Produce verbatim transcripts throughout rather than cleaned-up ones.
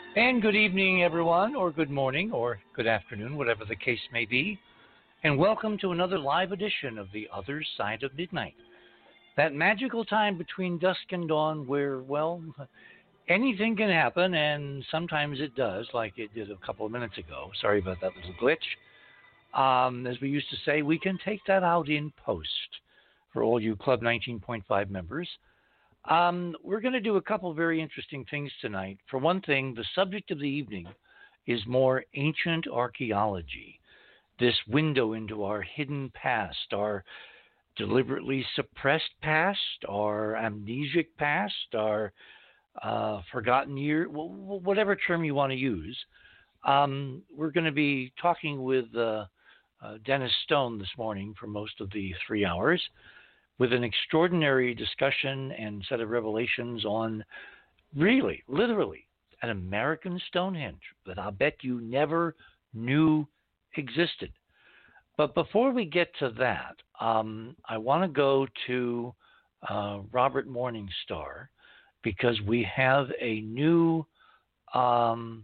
And good evening, everyone, or good morning, or good afternoon, whatever the case may be. And welcome to another live edition of The Other Side of Midnight. That magical time between dusk and dawn where, well, anything can happen, and sometimes it does, like it did a couple of minutes ago. Sorry about that little glitch. Um, as we used to say, we can take that out in post for all you Club nineteen point five members. Um, we're going to do a couple very interesting things tonight. For one thing, the subject of the evening is more ancient archaeology, this window into our hidden past, our deliberately suppressed past, our amnesic past, our uh, forgotten year, whatever term you want to use. Um, we're going to be talking with uh, uh, Dennis Stone this morning for most of the three hours. With an extraordinary discussion and set of revelations on really, literally, an American Stonehenge that I'll bet you never knew existed. But before we get to that, um, I want to go to uh, Robert Morningstar because we have a new, um,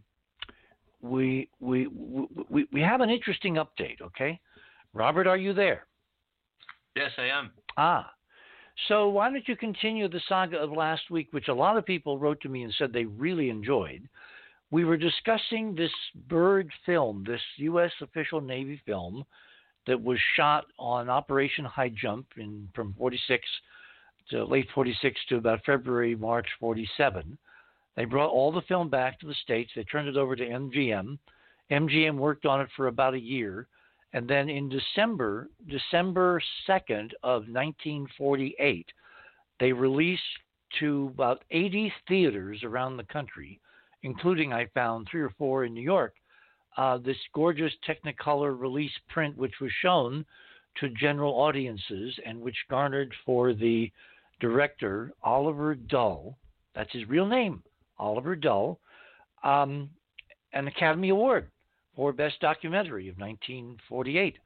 we, we, we, we have an interesting update, okay? Robert, are you there? Yes, I am. Ah, so why don't you continue the saga of last week, which a lot of people wrote to me and said they really enjoyed. We were discussing this bird film, this U S official Navy film that was shot on Operation High Jump in from forty-six to late forty-six to about February, March forty-seven. They brought all the film back to the States. They turned it over to M G M. M G M worked on it for about a year. And then in December, December second of nineteen forty-eight, they released to about eighty theaters around the country, including, I found, three or four in New York, uh, this gorgeous Technicolor release print, which was shown to general audiences and which garnered for the director, Oliver Dull, that's his real name, Oliver Dull, um, an Academy Award for Best Documentary of nineteen forty-eight.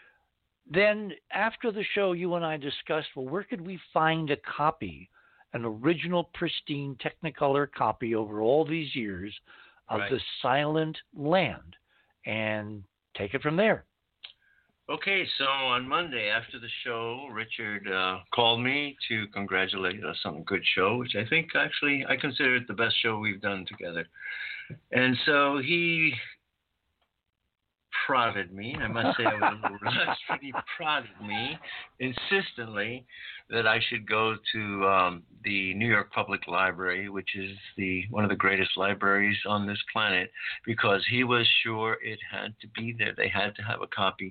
Then after the show, you and I discussed, well, where could we find a copy, an original pristine Technicolor copy over all these years of right. The Silent Land, and take it from there. Okay, so on Monday after the show, Richard uh, called me to congratulate us on a good show, which I think actually I consider it the best show we've done together. And so he prodded me, I must say I was a little relaxed, but he prodded me insistently that I should go to um, the New York Public Library, which is the one of the greatest libraries on this planet, because he was sure it had to be there. They had to have a copy.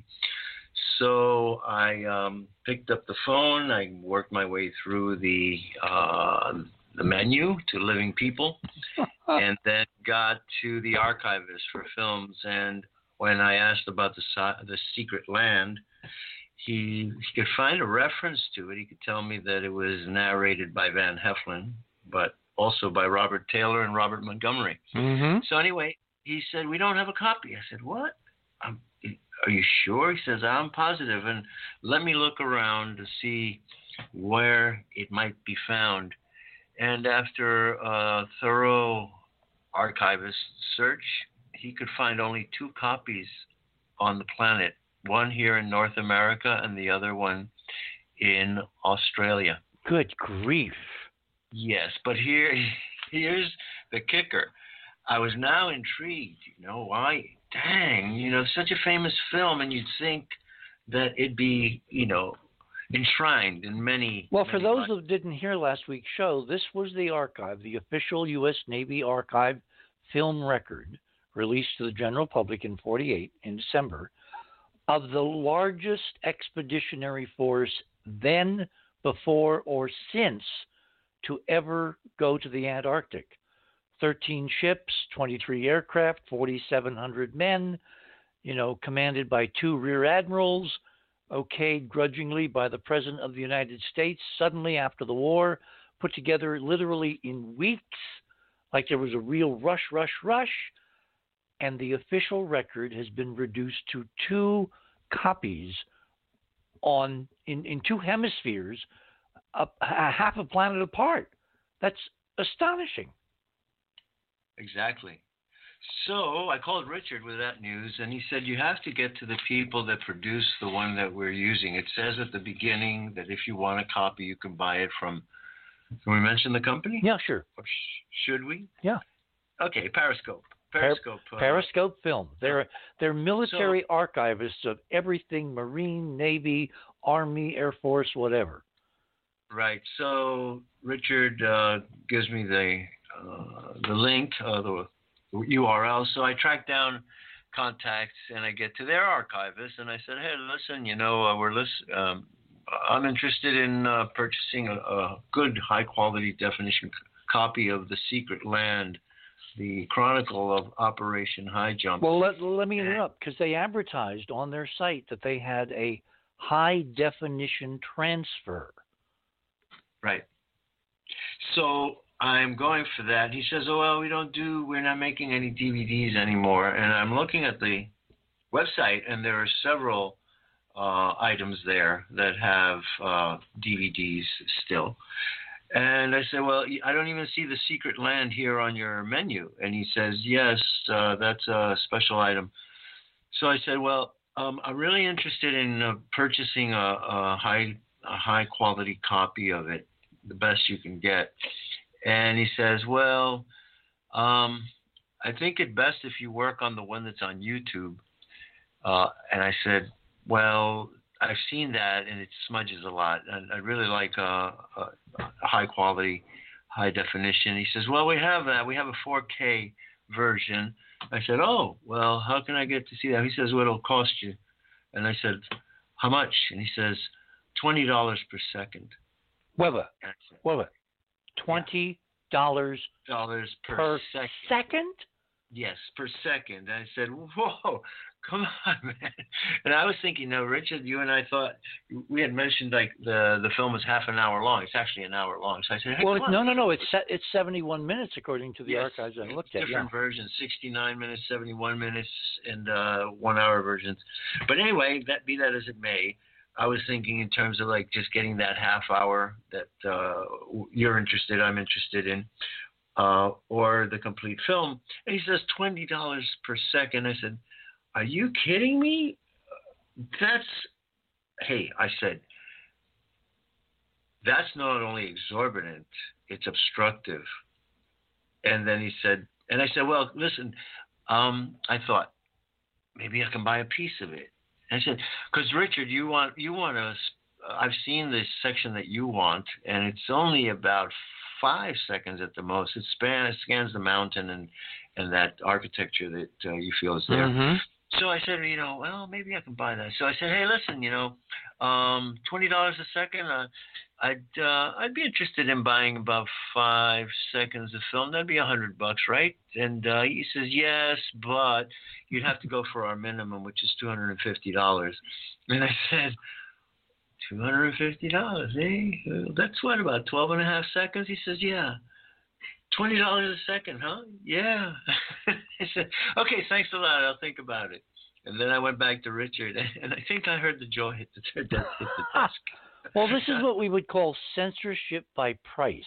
So I um, picked up the phone, I worked my way through the uh, the menu to Living People, and then got to the archivist for films. And when I asked about the the secret land, he, he could find a reference to it. He could tell me that it was narrated by Van Heflin, but also by Robert Taylor and Robert Montgomery. Mm-hmm. So anyway, he said, we don't have a copy. I said, what? I'm, are you sure? He says, I'm positive, and let me look around to see where it might be found. And after a thorough archivist search, he could find only two copies on the planet, one here in North America and the other one in Australia. Good grief. Yes, but here, here's the kicker. I was now intrigued, you know, why? Dang, you know, such a famous film, and you'd think that it'd be, you know, enshrined in many. Well, many for those lives. who didn't hear last week's show, this was the archive, the official U S Navy archive film record released to the general public in forty-eight in December of the largest expeditionary force then, before, or since to ever go to the Antarctic. thirteen ships, twenty-three aircraft, forty-seven hundred men, you know, commanded by two rear admirals, okayed grudgingly by the President of the United States suddenly after the war, put together literally in weeks, like there was a real rush, rush, rush, and the official record has been reduced to two copies on in, in two hemispheres, a, a half a planet apart. That's astonishing. Exactly. So I called Richard with that news, and he said, you have to get to the people that produce the one that we're using. It says at the beginning that if you want a copy, you can buy it from, can we mention the company? Yeah, sure. Or sh- should we? Yeah. Okay, Periscope. Periscope. Per- uh, Periscope Film. They're, they're military so, archivists of everything Marine, Navy, Army, Air Force, whatever. Right. So Richard uh, gives me the uh, the link, uh, the U R L. So I track down contacts and I get to their archivist and I said, hey, listen, you know, uh, we're list- um, I'm interested in uh, purchasing a, a good high quality definition c- copy of The Secret Land, the Chronicle of Operation High Jump. Well, let, let me interrupt because they advertised on their site that they had a high definition transfer. Right. So I'm going for that. He says, oh, well, we don't do, we're not making any D V Ds anymore. And I'm looking at the website, and there are several uh, items there that have uh, D V Ds still. And I said, well, I don't even see The Secret Land here on your menu. And he says, yes, uh, that's a special item. So I said, well, um, I'm really interested in uh, purchasing a, a high a high quality copy of it, the best you can get. And he says, well, um, I think it best if you work on the one that's on YouTube. Uh, and I said, well, I've seen that and it smudges a lot. And I really like a, a, a high quality, high definition. He says, well, we have that. We have a four K version. I said, oh, well, how can I get to see that? He says, well, it'll cost you. And I said, how much? And he says, twenty dollars per second. Weber. Weber. twenty dollars dollars per, per second. second? Yes, per second. And I said, whoa, come on, man. And I was thinking, no, Richard, you and I thought, we had mentioned like the, the film was half an hour long. It's actually an hour long. So I said, hey, well, come no, on. no, no. It's it's seventy-one minutes according to the yes, archives I looked at. Different yeah. versions, sixty-nine minutes, seventy-one minutes, and uh, one hour versions. But anyway, that be that as it may, I was thinking in terms of like just getting that half hour that uh, you're interested, I'm interested in, uh, or the complete film. And he says twenty dollars per second. I said, are you kidding me? That's, hey, I said, that's not only exorbitant, it's obstructive. And then he said, and I said, well, listen, um, I thought maybe I can buy a piece of it. I said, because Richard, you want you want to. I've seen this section that you want, and it's only about five seconds at the most. It span, it scans the mountain and and that architecture that uh, you feel is there. Mm-hmm. So I said, you know, well, maybe I can buy that. So I said, hey, listen, you know, um, twenty dollars a second. Uh, I'd uh, I'd be interested in buying about five seconds of film. That'd be a hundred bucks, right? And uh, he says, yes, but you'd have to go for our minimum, which is two hundred and fifty dollars. And I said, two hundred and fifty dollars, eh? That's what, about twelve and a half seconds? He says, yeah. Twenty dollars a second, huh? Yeah. I said, okay, thanks a lot. I'll think about it. And then I went back to Richard, and I think I heard the jaw hit the, hit the desk. Well, this is what we would call censorship by price.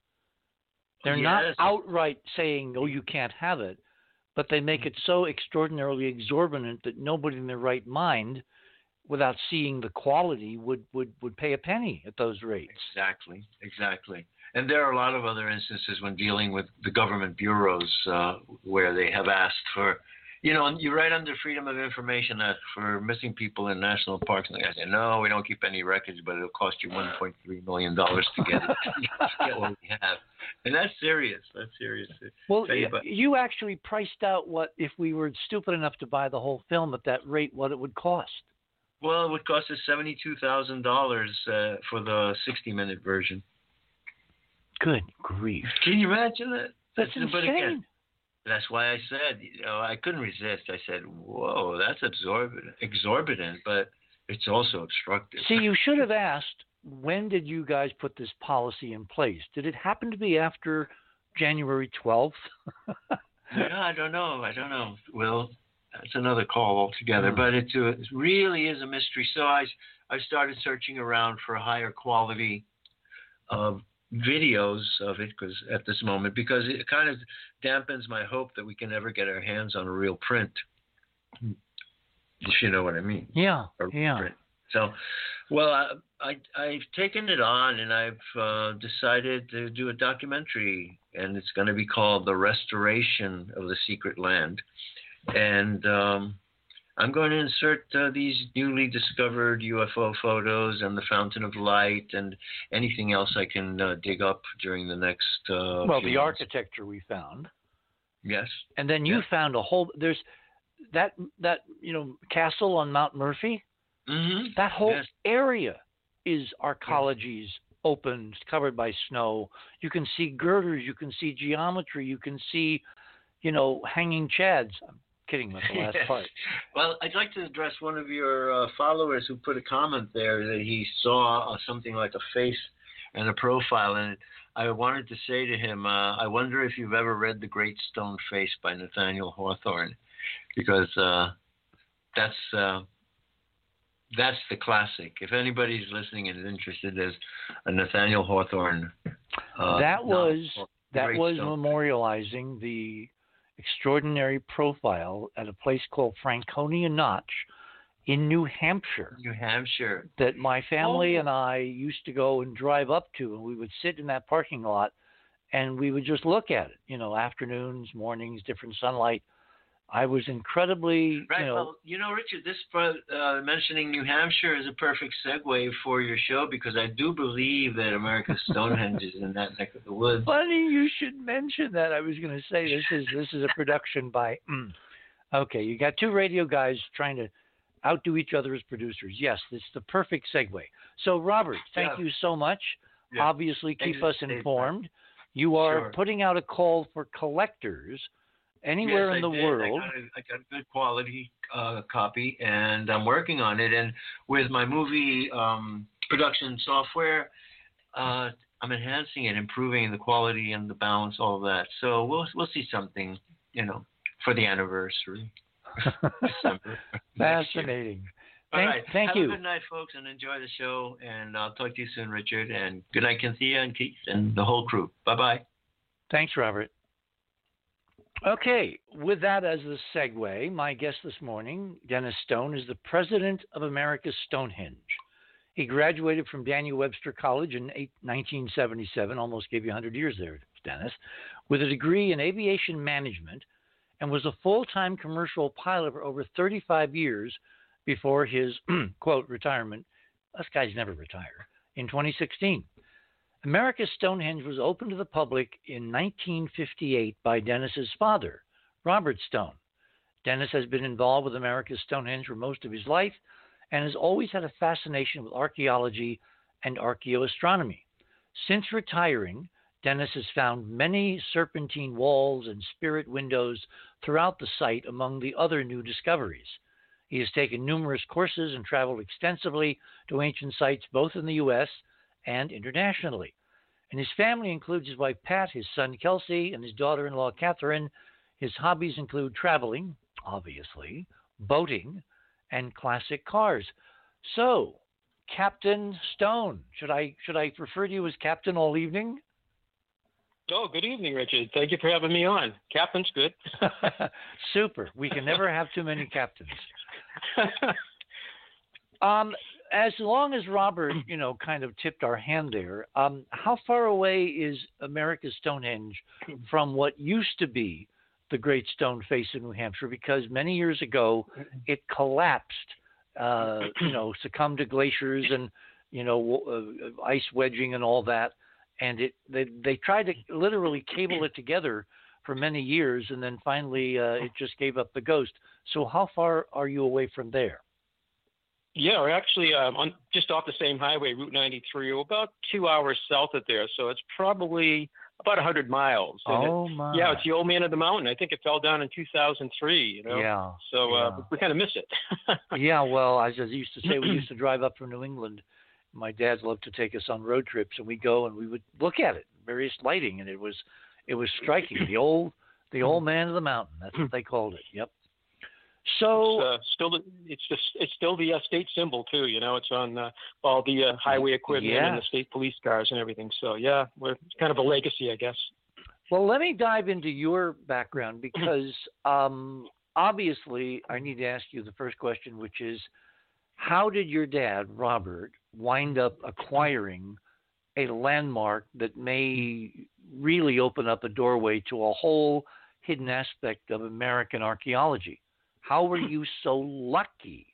They're yes. not outright saying, oh, you can't have it, but they make it so extraordinarily exorbitant that nobody in their right mind, without seeing the quality, would, would, would pay a penny at those rates. Exactly, exactly. And there are a lot of other instances when dealing with the government bureaus uh, where they have asked for, you know, you write under Freedom of Information Act for missing people in national parks. And the guy said, no, we don't keep any records, but it'll cost you one point three million dollars to get it, to get what we have. And that's serious. That's serious. Well, you, you actually priced out what, if we were stupid enough to buy the whole film at that rate, what it would cost. Well, it would cost us seventy-two thousand dollars uh, for the sixty-minute version. Good grief. Can you imagine that? That's But insane. again, that's why I said, you know, I couldn't resist. I said, whoa, that's exorbitant, exorbitant, but it's also obstructive. See, you should have asked, when did you guys put this policy in place? Did it happen to be after January twelfth? Yeah, I don't know. I don't know. Well, that's another call altogether, Mm. but it, uh, it really is a mystery. So I, I started searching around for a higher quality of videos of it because at this moment because it kind of dampens my hope that we can ever get our hands on a real print. If you know what I mean. Yeah. Yeah. Print. So, well, I, I I've taken it on and I've uh, decided to do a documentary, and it's going to be called "The Restoration of the Secret Land," and um, I'm going to insert uh, these newly discovered U F O photos and the Fountain of Light and anything else I can uh, dig up during the next. Uh, well, few the months. architecture we found. Yes. And then you yeah. found a whole. There's that that you know castle on Mount Murphy. Mm-hmm. That whole yes. area is arcologies, open, covered by snow. You can see girders, you can see geometry, you can see, you know, hanging chads. I'm kidding about the last part. Well, I'd like to address one of your uh, followers who put a comment there that he saw uh, something like a face and a profile, and I wanted to say to him, uh, I wonder if you've ever read The Great Stone Face by Nathaniel Hawthorne, because uh, that's... Uh, That's the classic. If anybody's listening and is interested, there's a Nathaniel Hawthorne. Uh, that was novel, that was Stone. memorializing the extraordinary profile at a place called Franconia Notch in New Hampshire. New Hampshire. That my family oh. and I used to go and drive up to, and we would sit in that parking lot, and we would just look at it. You know, afternoons, mornings, different sunlight. I was incredibly, right. you know, well, you know, Richard, this uh, mentioning New Hampshire is a perfect segue for your show because I do believe that America's Stonehenge is in that neck of the woods. Funny you should mention that. I was going to say this is this is a production by. Mm. Okay, you got two radio guys trying to outdo each other as producers. Yes, this is the perfect segue. So, Robert, thank yeah. you so much. Yeah. Obviously, keep us informed. You are sure. putting out a call for collectors. Anywhere yes, in the I did. world. I got, a, I got a good quality uh, copy, and I'm working on it. And with my movie um, production software, uh, I'm enhancing it, improving the quality and the balance, all of that. So we'll we'll see something, you know, for the anniversary. December. Fascinating. All thank, right. Thank Have you. a good night, folks, and enjoy the show. And I'll talk to you soon, Richard. And good night, Cynthia and Keith and the whole crew. Bye bye. Thanks, Robert. Okay, with that as the segue, my guest this morning, Dennis Stone, is the president of America's Stonehenge. He graduated from Daniel Webster College in nineteen seventy-seven, almost gave you one hundred years there, Dennis, with a degree in aviation management, and was a full-time commercial pilot for over thirty-five years before his, quote, retirement. Us guys never retire, in twenty sixteen. America's Stonehenge was opened to the public in nineteen fifty-eight by Dennis's father, Robert Stone. Dennis has been involved with America's Stonehenge for most of his life and has always had a fascination with archaeology and archaeoastronomy. Since retiring, Dennis has found many serpentine walls and spirit windows throughout the site among the other new discoveries. He has taken numerous courses and traveled extensively to ancient sites both in the U S and internationally. And his family includes his wife Pat, his son Kelsey, and his daughter-in-law Catherine. His hobbies include traveling, obviously, boating, and classic cars. So, Captain Stone, should I should I refer to you as Captain all evening? Oh, good evening, Richard. Thank you for having me on. Captain's good. Super. We can never have too many captains. um. As long as Robert, you know, kind of tipped our hand there, um, how far away is America's Stonehenge from what used to be the Great Stone Face in New Hampshire? Because many years ago, it collapsed, uh, you know, succumbed to glaciers and, you know, uh, ice wedging and all that. And it they, they tried to literally cable it together for many years, and then finally uh, it just gave up the ghost. So how far are you away from there? Yeah, we're actually um, on just off the same highway, Route ninety-three. We're about two hours south of there, so it's probably about one hundred miles. And oh, it, my. Yeah, it's the old man of the mountain. I think it fell down in two thousand three, you know? Yeah. So yeah. Uh, we kind of miss it. Yeah, well, as I used to say, we used to drive up from New England. My dad loved to take us on road trips, and we go and we would look at it, various lighting, and it was it was striking. The old the old man of the mountain, that's what they called it. Yep. So it's, uh, still the, it's just it's still the uh, state symbol too. You know, it's on uh, all the uh, highway equipment yeah. and the state police cars and everything. So yeah, we're it's kind of a legacy, I guess. Well, let me dive into your background because um, obviously I need to ask you the first question, which is, how did your dad, Robert, wind up acquiring a landmark that may really open up a doorway to a whole hidden aspect of American archaeology? How were you so lucky?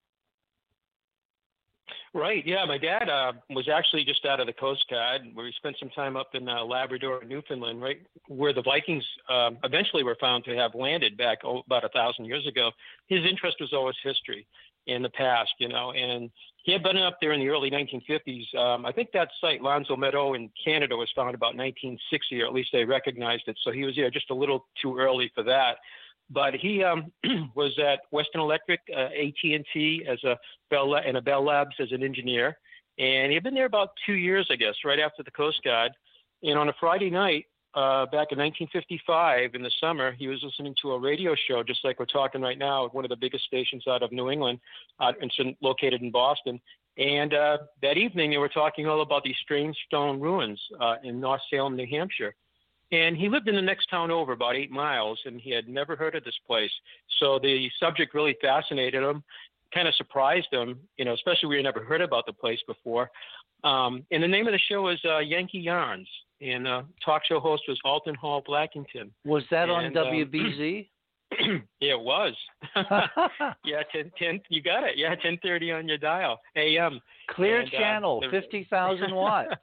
Right. Yeah. My dad uh, was actually just out of the Coast Guard, where he spent some time up in uh, Labrador and Newfoundland, right where the Vikings um, eventually were found to have landed back oh, about a thousand years ago. His interest was always history in the past, you know, and he had been up there in the early nineteen fifties. Um, I think that site, Lonzo Meadow in Canada, was found about nineteen sixty, or at least they recognized it. So he was there just a little too early for that. But he um, was at Western Electric, uh, A T and T as a Bell and a Bell Labs as an engineer, and he had been there about two years, I guess, right after the Coast Guard. And on a Friday night, uh, back in nineteen fifty-five, in the summer, he was listening to a radio show, just like we're talking right now, at one of the biggest stations out of New England, uh, it's in, located in Boston. And uh, that evening, they were talking all about these strange stone ruins uh, in North Salem, New Hampshire. And he lived in the next town over, about eight miles, and he had never heard of this place. So the subject really fascinated him, kind of surprised him, you know, especially we had never heard about the place before. Um, and the name of the show was uh, Yankee Yarns, and uh, talk show host was Alton Hall Blackington. Was that and, on W B Z? Um, yeah, it was. yeah, ten, ten, you got it. Yeah, ten thirty on your dial, A M. Clear and, channel, uh, fifty thousand watts.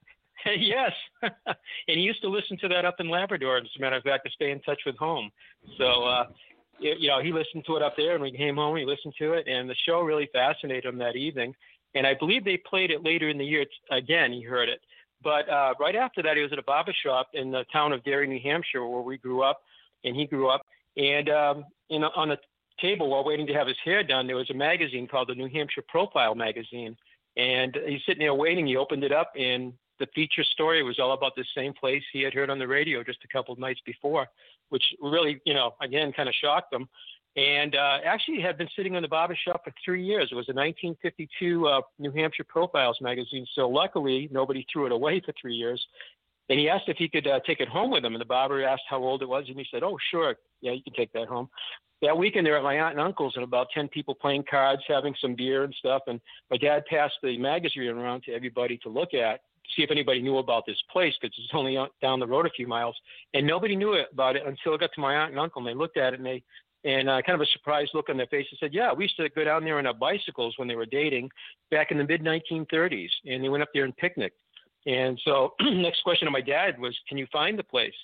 Yes. And he used to listen to that up in Labrador, as a matter of fact, to stay in touch with home. So, uh, you know, he listened to it up there, and we came home, he listened to it, and the show really fascinated him that evening. And I believe they played it later in the year. Again, he heard it. But uh, right after that, he was at a barber shop in the town of Derry, New Hampshire, where we grew up, and he grew up. And um, in, on the table, while waiting to have his hair done, there was a magazine called the New Hampshire Profile magazine. And he's sitting there waiting. He opened it up, and the feature story was all about the same place he had heard on the radio just a couple of nights before, which really, you know, again, kind of shocked him. And uh, actually had been sitting in the barber shop for three years. It was a nineteen fifty-two uh, New Hampshire Profiles magazine. So luckily, nobody threw it away for three years. And he asked if he could uh, take it home with him. And the barber asked how old it was. And he said, oh, sure. Yeah, you can take that home. That weekend, they were at my aunt and uncle's, and about ten people playing cards, having some beer and stuff. And my dad passed the magazine around to everybody to look at, see if anybody knew about this place, because it's only down the road a few miles. And nobody knew about it until it got to my aunt and uncle, and they looked at it, and they and uh, kind of a surprised look on their face and said, yeah, we used to go down there on our bicycles when they were dating back in the mid nineteen thirties, and they went up there and picnicked. And so next question to my dad was, can you find the place?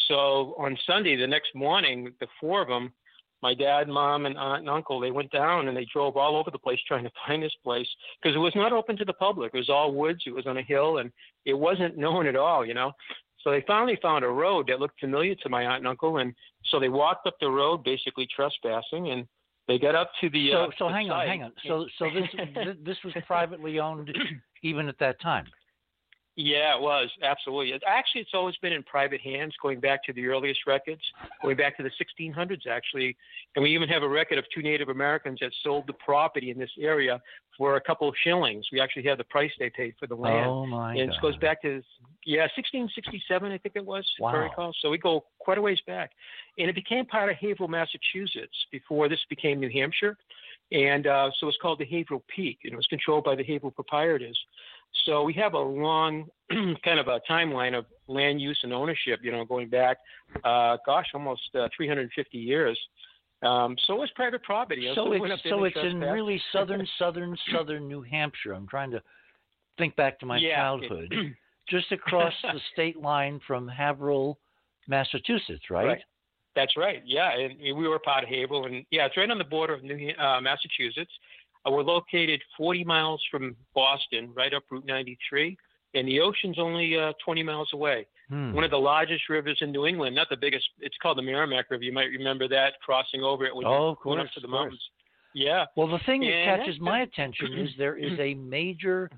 So on Sunday, the next morning, the four of them, my dad, mom, and aunt and uncle, they went down and they drove all over the place trying to find this place, because it was not open to the public. It was all woods. It was on a hill, and it wasn't known at all, you know. So they finally found a road that looked familiar to my aunt and uncle, and so they walked up the road, basically trespassing, and they got up to the. So, uh, so the hang site. on, hang on. So, so this this was privately owned even at that time. Yeah, it was. Absolutely. It, actually, it's always been in private hands, going back to the earliest records, going back to the sixteen hundreds, actually. And we even have a record of two Native Americans that sold the property in this area for a couple of shillings. We actually have the price they paid for the land. Oh, my And God. it goes back to, yeah, sixteen sixty-seven, I think it was, Wow. if I recall. So we go quite a ways back. And it became part of Haverhill, Massachusetts, before this became New Hampshire. And uh, so it's called the Haverhill Peak, and it was controlled by the Haverhill proprietors. So we have a long kind of a timeline of land use and ownership, you know, going back, uh, gosh, almost uh, three hundred fifty years. Um, so it was private property. You know, So we went it's up there so and it's in trespassed. really southern, southern, southern New Hampshire. I'm trying to think back to my Yeah. childhood, just across the state line from Haverhill, Massachusetts, right? Right. That's right. Yeah, and we were part of Haverhill, and yeah, it's right on the border of New uh, Massachusetts. Uh, we're located forty miles from Boston, right up Route ninety-three, and the ocean's only uh, twenty miles away. Hmm. One of the largest rivers in New England, not the biggest. It's called the Merrimack River. You might remember that, crossing over it when Oh, you of went course, up to the of course. mountains. Yeah. Well, the thing that And catches that's my good. attention is there is a major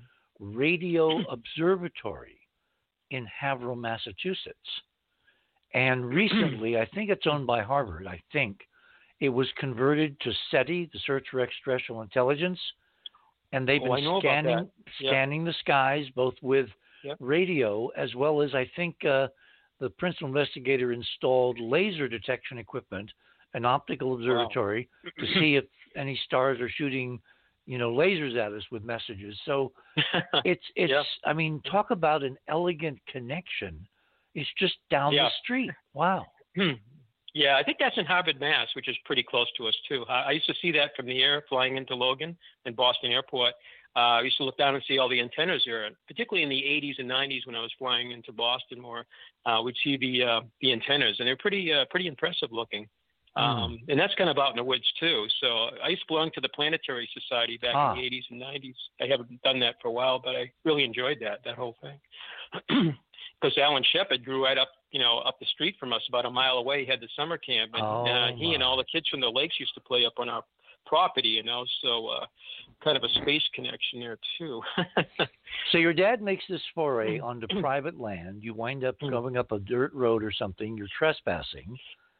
radio observatory in Haverhill, Massachusetts. And recently, I think it's owned by Harvard, I think. It was converted to SETI, the Search for Extraterrestrial Intelligence, and they've Oh, I been know about scanning that. Yep. scanning the skies, both with Yep. radio as well as, I think, uh, the principal investigator installed laser detection equipment, an optical observatory, Wow. to see if any stars are shooting, you know, lasers at us with messages. So it's it's. Yeah. I mean, talk about an elegant connection. It's just down Yeah. the street. Wow. Yeah, I think that's in Harvard, Mass, which is pretty close to us too. I I used to see that from the air, flying into Logan and Boston Airport. Uh, I used to look down and see all the antennas there, particularly in the eighties and nineties when I was flying into Boston more. Uh, we'd see the uh, the antennas, and they're pretty uh, pretty impressive looking. Um, Mm. and that's kind of out in the woods too. So I used to belong to the Planetary Society back Ah. in the eighties and nineties. I haven't done that for a while, but I really enjoyed that that whole thing. Because Alan Shepard grew right up, you know, up the street from us, about a mile away. He had the summer camp, and Oh, uh, he and my. all the kids from the lakes used to play up on our property, you know. So uh, kind of a space connection there too. So your dad makes this foray onto private land. You wind up Mm. going up a dirt road or something. You're trespassing.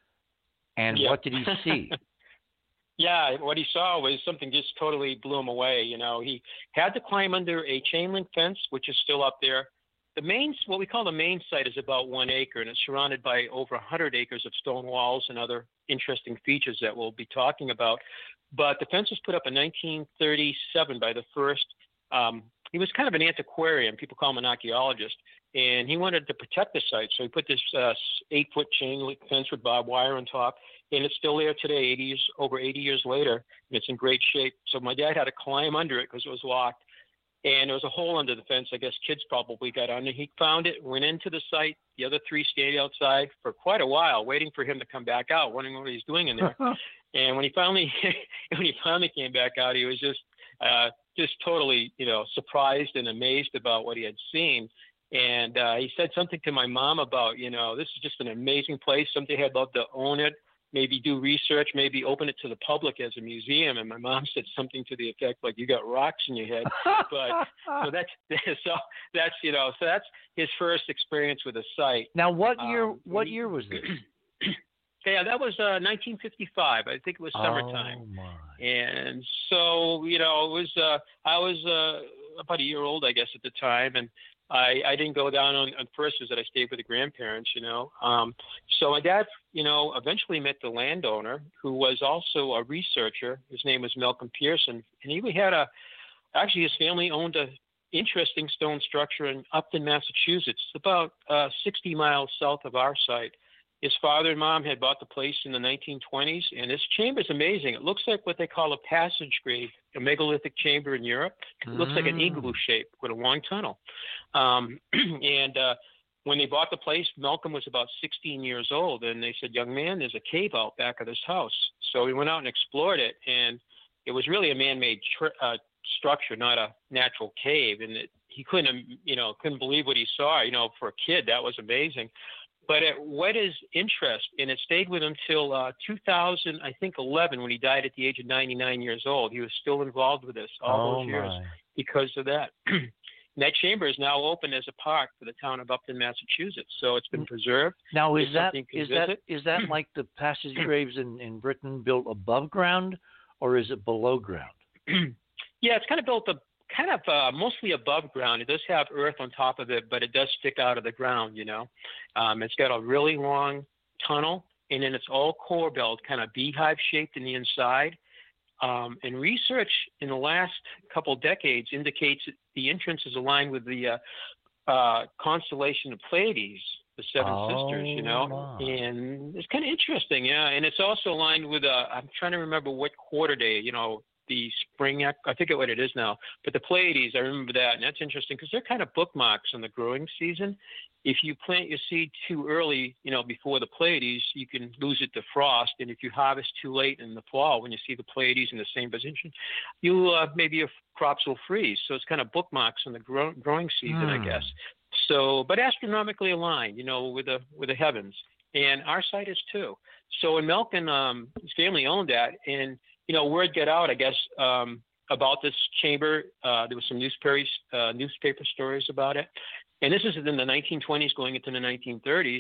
And Yeah. what did he see? Yeah, what he saw was something just totally blew him away. You know, he had to climb under a chain link fence, which is still up there. The main, what we call the main site, is about one acre, and it's surrounded by over one hundred acres of stone walls and other interesting features that we'll be talking about. But the fence was put up in nineteen thirty-seven by the first. Um, he was kind of an antiquarian. People call him an archaeologist. And he wanted to protect the site, so he put this uh, eight-foot chain link fence with barbed wire on top, and it's still there today, eighty years, over eighty years later, and it's in great shape. So my dad had to climb under it because it was locked, and there was a hole under the fence. I guess kids probably got under. He found it, went into the site. The other three stayed outside for quite a while, waiting for him to come back out, wondering what he's doing in there. And when he finally, when he finally came back out, he was just, uh, just totally, you know, surprised and amazed about what he had seen. And uh, he said something to my mom about, you know, this is just an amazing place. Someday I'd love to own it, maybe do research, maybe open it to the public as a museum. And my mom said something to the effect like, "You got rocks in your head." But so that's so that's you know so that's his first experience with a site. Now, what year? Um, what he- year was this? Yeah, that was uh, nineteen fifty-five. I think it was summertime. Oh my! And so, you know, it was, uh, I was uh, about a year old, I guess, at the time. And I, I didn't go down on, on first visit. I stayed with the grandparents, you know. Um, so my dad, you know, eventually met the landowner, who was also a researcher. His name was Malcolm Pearson. And he had a, actually his family owned a interesting stone structure in Upton, Massachusetts, about uh, sixty miles south of our site. His father and mom had bought the place in the nineteen twenties, and this chamber is amazing. It looks like what they call a passage grave, a megalithic chamber in Europe. It looks like an Mm. igloo shape with a long tunnel. Um, and uh, when they bought the place, Malcolm was about sixteen years old, and they said, "Young man, there's a cave out back of this house." So we went out and explored it, and it was really a man-made tr- uh, structure, not a natural cave. And it, he couldn't, you know, couldn't believe what he saw. You know, for a kid, that was amazing. But it whet his interest, and it stayed with him till uh, two thousand, I think, eleven, when he died at the age of ninety-nine years old. He was still involved with this all Oh those years my! because of that. And that chamber is now open as a park for the town of Upton, Massachusetts. So it's been preserved. Now, is It's that something to is that visit. is that like the passage graves in, in Britain, built above ground, or is it below ground? Yeah, it's kind of built up, kind of uh, mostly above ground. It does have earth on top of it, but it does stick out of the ground, you know. Um, it's got a really long tunnel, and then it's all core belt, kind of beehive shaped in the inside. Um, and research in the last couple decades indicates that the entrance is aligned with the uh, uh, constellation of Pleiades, the Seven Oh, Sisters, you know. my. And it's kind of interesting, yeah. And it's also aligned with, uh, I'm trying to remember what quarter day, you know, the spring, I forget what it is now, but the Pleiades, I remember that, and that's interesting because they're kind of bookmarks in the growing season. If you plant your seed too early, you know, before the Pleiades, you can lose it to frost, and if you harvest too late in the fall, when you see the Pleiades in the same position, you uh, maybe your crops will freeze. So it's kind of bookmarks in the grow- growing season, Hmm. I guess. So, but astronomically aligned, you know, with the with the heavens, and our site is too. So, when Malcolm, um, his family owned that, and you know, word got out, I guess, um, about this chamber. Uh, there was some newspaper, uh, newspaper stories about it. And this is in the nineteen twenties going into the nineteen thirties.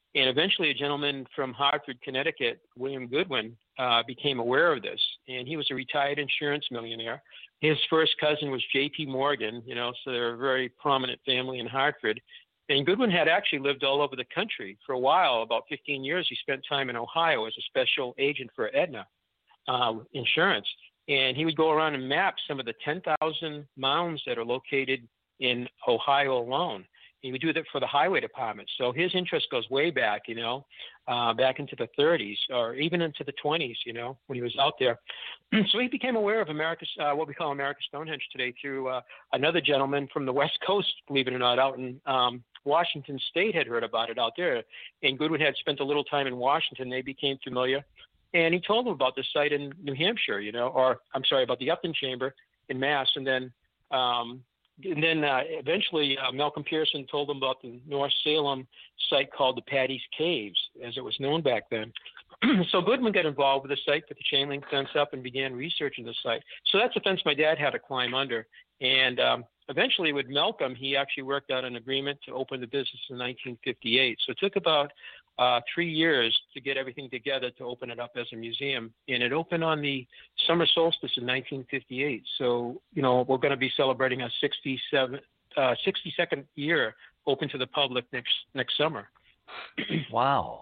And eventually a gentleman from Hartford, Connecticut, William Goodwin, uh, became aware of this. And he was a retired insurance millionaire. His first cousin was J P Morgan, you know, so they're a very prominent family in Hartford. And Goodwin had actually lived all over the country for a while. About fifteen years, he spent time in Ohio as a special agent for Aetna uh, Insurance. And he would go around and map some of the ten thousand mounds that are located in Ohio alone. He would do that for the highway department. So his interest goes way back, you know, uh, back into the thirties or even into the twenties, you know, when he was out there. So he became aware of America's, uh, what we call America's Stonehenge today through uh, another gentleman from the West Coast, believe it or not, out in um, Washington State had heard about it out there. And Goodwin had spent a little time in Washington. They became familiar. And he told him about the site in New Hampshire, you know, or I'm sorry, about the Upton Chamber in Mass. And then um, And then uh, eventually uh, Malcolm Pearson told them about the North Salem site called the Paddy's Caves, as it was known back then. So Goodwin got involved with the site, put the chain link fence up, and began researching the site. So that's a fence my dad had to climb under. And um, eventually with Malcolm, he actually worked out an agreement to open the business in nineteen fifty-eight. So it took about uh, three years to get everything together to open it up as a museum. And it opened on the summer solstice in nineteen fifty-eight. So, you know, we're going to be celebrating our sixty-seven, uh, sixty-second year open to the public next next summer. Wow.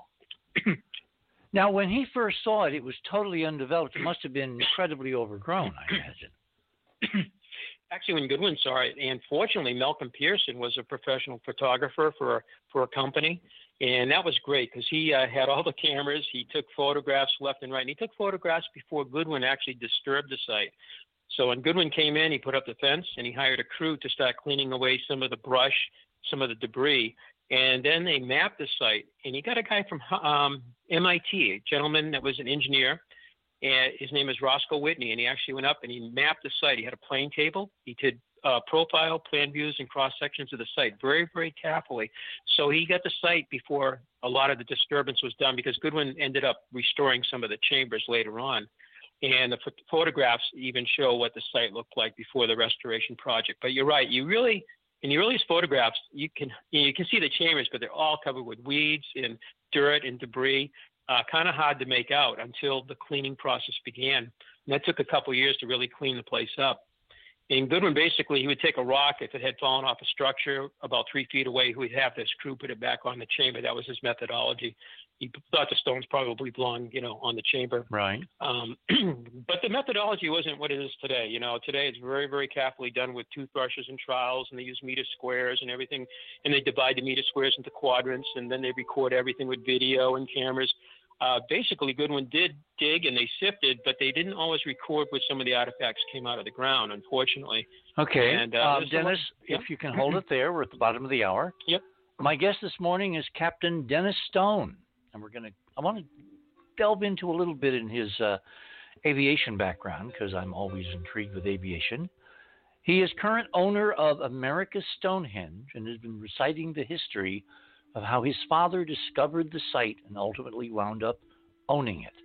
Now, when he first saw it, it was totally undeveloped. It must have been incredibly overgrown, I imagine. Actually, when Goodwin saw it, and fortunately, Malcolm Pearson was a professional photographer for, for a company. And that was great because he uh, had all the cameras. He took photographs left and right. And he took photographs before Goodwin actually disturbed the site. So when Goodwin came in, he put up the fence and he hired a crew to start cleaning away some of the brush, some of the debris. And then they mapped the site. And he got a guy from um, M I T, a gentleman that was an engineer. And his name is Roscoe Whitney. And he actually went up and he mapped the site. He had a plane table. He did Uh, profile, plan views, and cross sections of the site very, very carefully. So he got the site before a lot of the disturbance was done because Goodwin ended up restoring some of the chambers later on. And the ph- photographs even show what the site looked like before the restoration project. But you're right. You really, in the earliest photographs, you can you can see the chambers, but they're all covered with weeds and dirt and debris. Uh, kind of hard to make out until the cleaning process began. And that took a couple years to really clean the place up. And Goodwin, basically, he would take a rock if it had fallen off a structure about three feet away. He would have this crew put it back on the chamber. That was his methodology. He thought the stones probably belonged, you know, on the chamber. Right. Um, but the methodology wasn't what it is today. You know, today it's very, very carefully done with toothbrushes and trowels, and they use meter squares and everything. And they divide the meter squares into quadrants, and then they record everything with video and cameras. Uh, basically, Goodwin did dig and they sifted, but they didn't always record where some of the artifacts came out of the ground, unfortunately. Okay. And, uh, uh, Dennis, lot, yeah. if you can hold it there, we're at the bottom of the hour. Yep. My guest this morning is Captain Dennis Stone, and we're going to, I want to delve into a little bit in his uh, aviation background because I'm always intrigued with aviation. He is current owner of America's Stonehenge and has been reciting the history of how his father discovered the site and ultimately wound up owning it.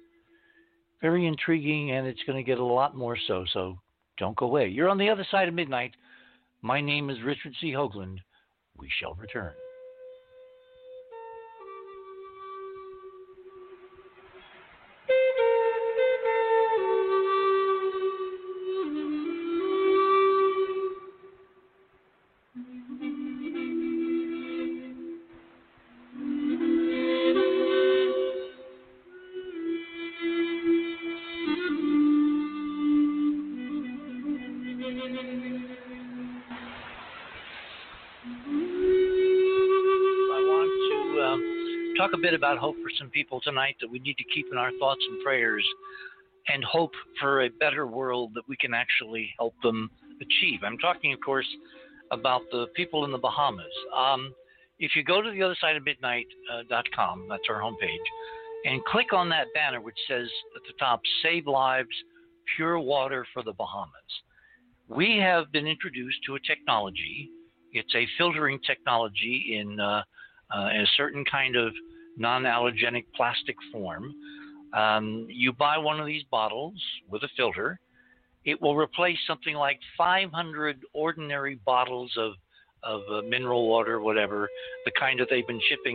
Very intriguing, and it's going to get a lot more so, so don't go away. You're on the other side of midnight. My name is Richard C. Hoagland. We shall return. Talk a bit about hope for some people tonight that we need to keep in our thoughts and prayers, and hope for a better world that we can actually help them achieve. I'm talking, of course, about the people in the Bahamas. Um, if you go to the other side of midnight dot com, that's our homepage, and click on that banner which says at the top, Save Lives, Pure Water for the Bahamas. We have been introduced to a technology. It's a filtering technology in uh, uh, a certain kind of non-allergenic plastic form. Um, you buy one of these bottles with a filter. It will replace something like five hundred ordinary bottles of, of uh, mineral water, whatever, the kind that they've been shipping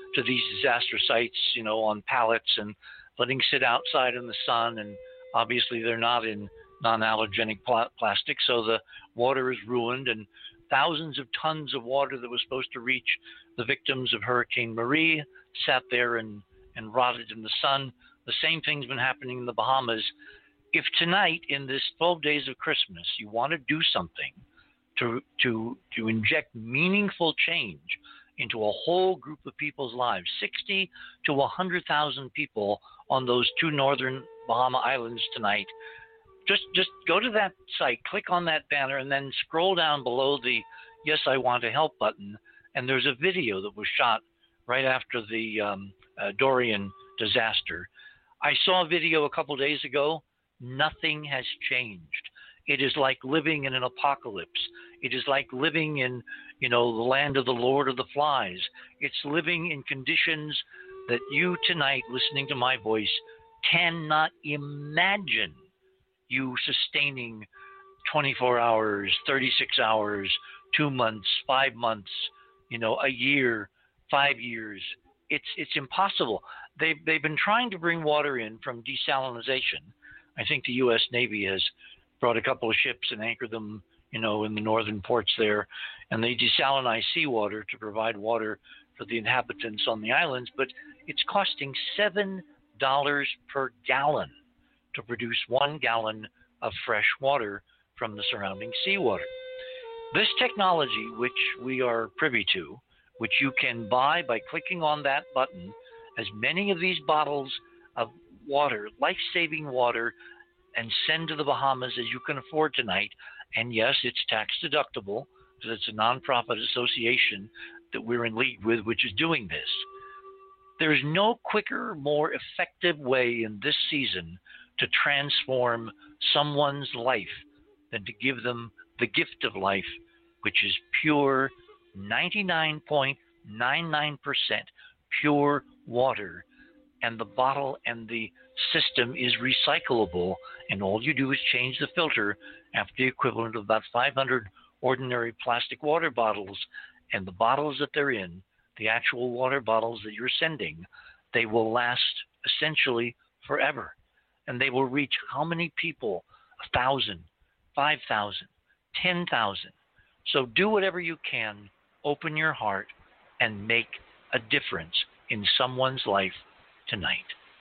to these disaster sites, you know, on pallets and letting sit outside in the sun. And obviously they're not in non-allergenic pl- plastic, so the water is ruined, and thousands of tons of water that was supposed to reach the victims of Hurricane Marie sat there and, and rotted in the sun. The same thing's been happening in the Bahamas. If tonight, in this twelve days of Christmas, you want to do something to to to inject meaningful change into a whole group of people's lives, sixty to one hundred thousand people on those two northern Bahama Islands tonight, just just go to that site, click on that banner, and then scroll down below the Yes, I Want to Help button, and there's a video that was shot right after the um, uh, Dorian disaster. I saw a video a couple days ago. Nothing has changed. It is like living in an apocalypse. It is like living in, you know, the land of the Lord of the Flies. It's living in conditions that you tonight, listening to my voice, cannot imagine you sustaining twenty-four hours, thirty-six hours, two months, five months, you know, a year, five years. It's it's impossible. They've, they've been trying to bring water in from desalinization. I think the U S Navy has brought a couple of ships and anchored them, you know, in the northern ports there, and they desalinize seawater to provide water for the inhabitants on the islands, but it's costing seven dollars per gallon to produce one gallon of fresh water from the surrounding seawater. This technology, which we are privy to, which you can buy by clicking on that button, as many of these bottles of water, life-saving water, and send to the Bahamas as you can afford tonight. And yes, it's tax deductible because it's a nonprofit association that we're in league with, which is doing this. There's no quicker, more effective way in this season to transform someone's life than to give them the gift of life, which is pure ninety-nine point nine nine percent pure water. And the bottle and the system is recyclable, and all you do is change the filter after the equivalent of about five hundred ordinary plastic water bottles, and the bottles that they're in, the actual water bottles that you're sending, they will last essentially forever. And they will reach how many people? A thousand, five thousand, ten thousand. So do whatever you can, open your heart, and make a difference in someone's life tonight.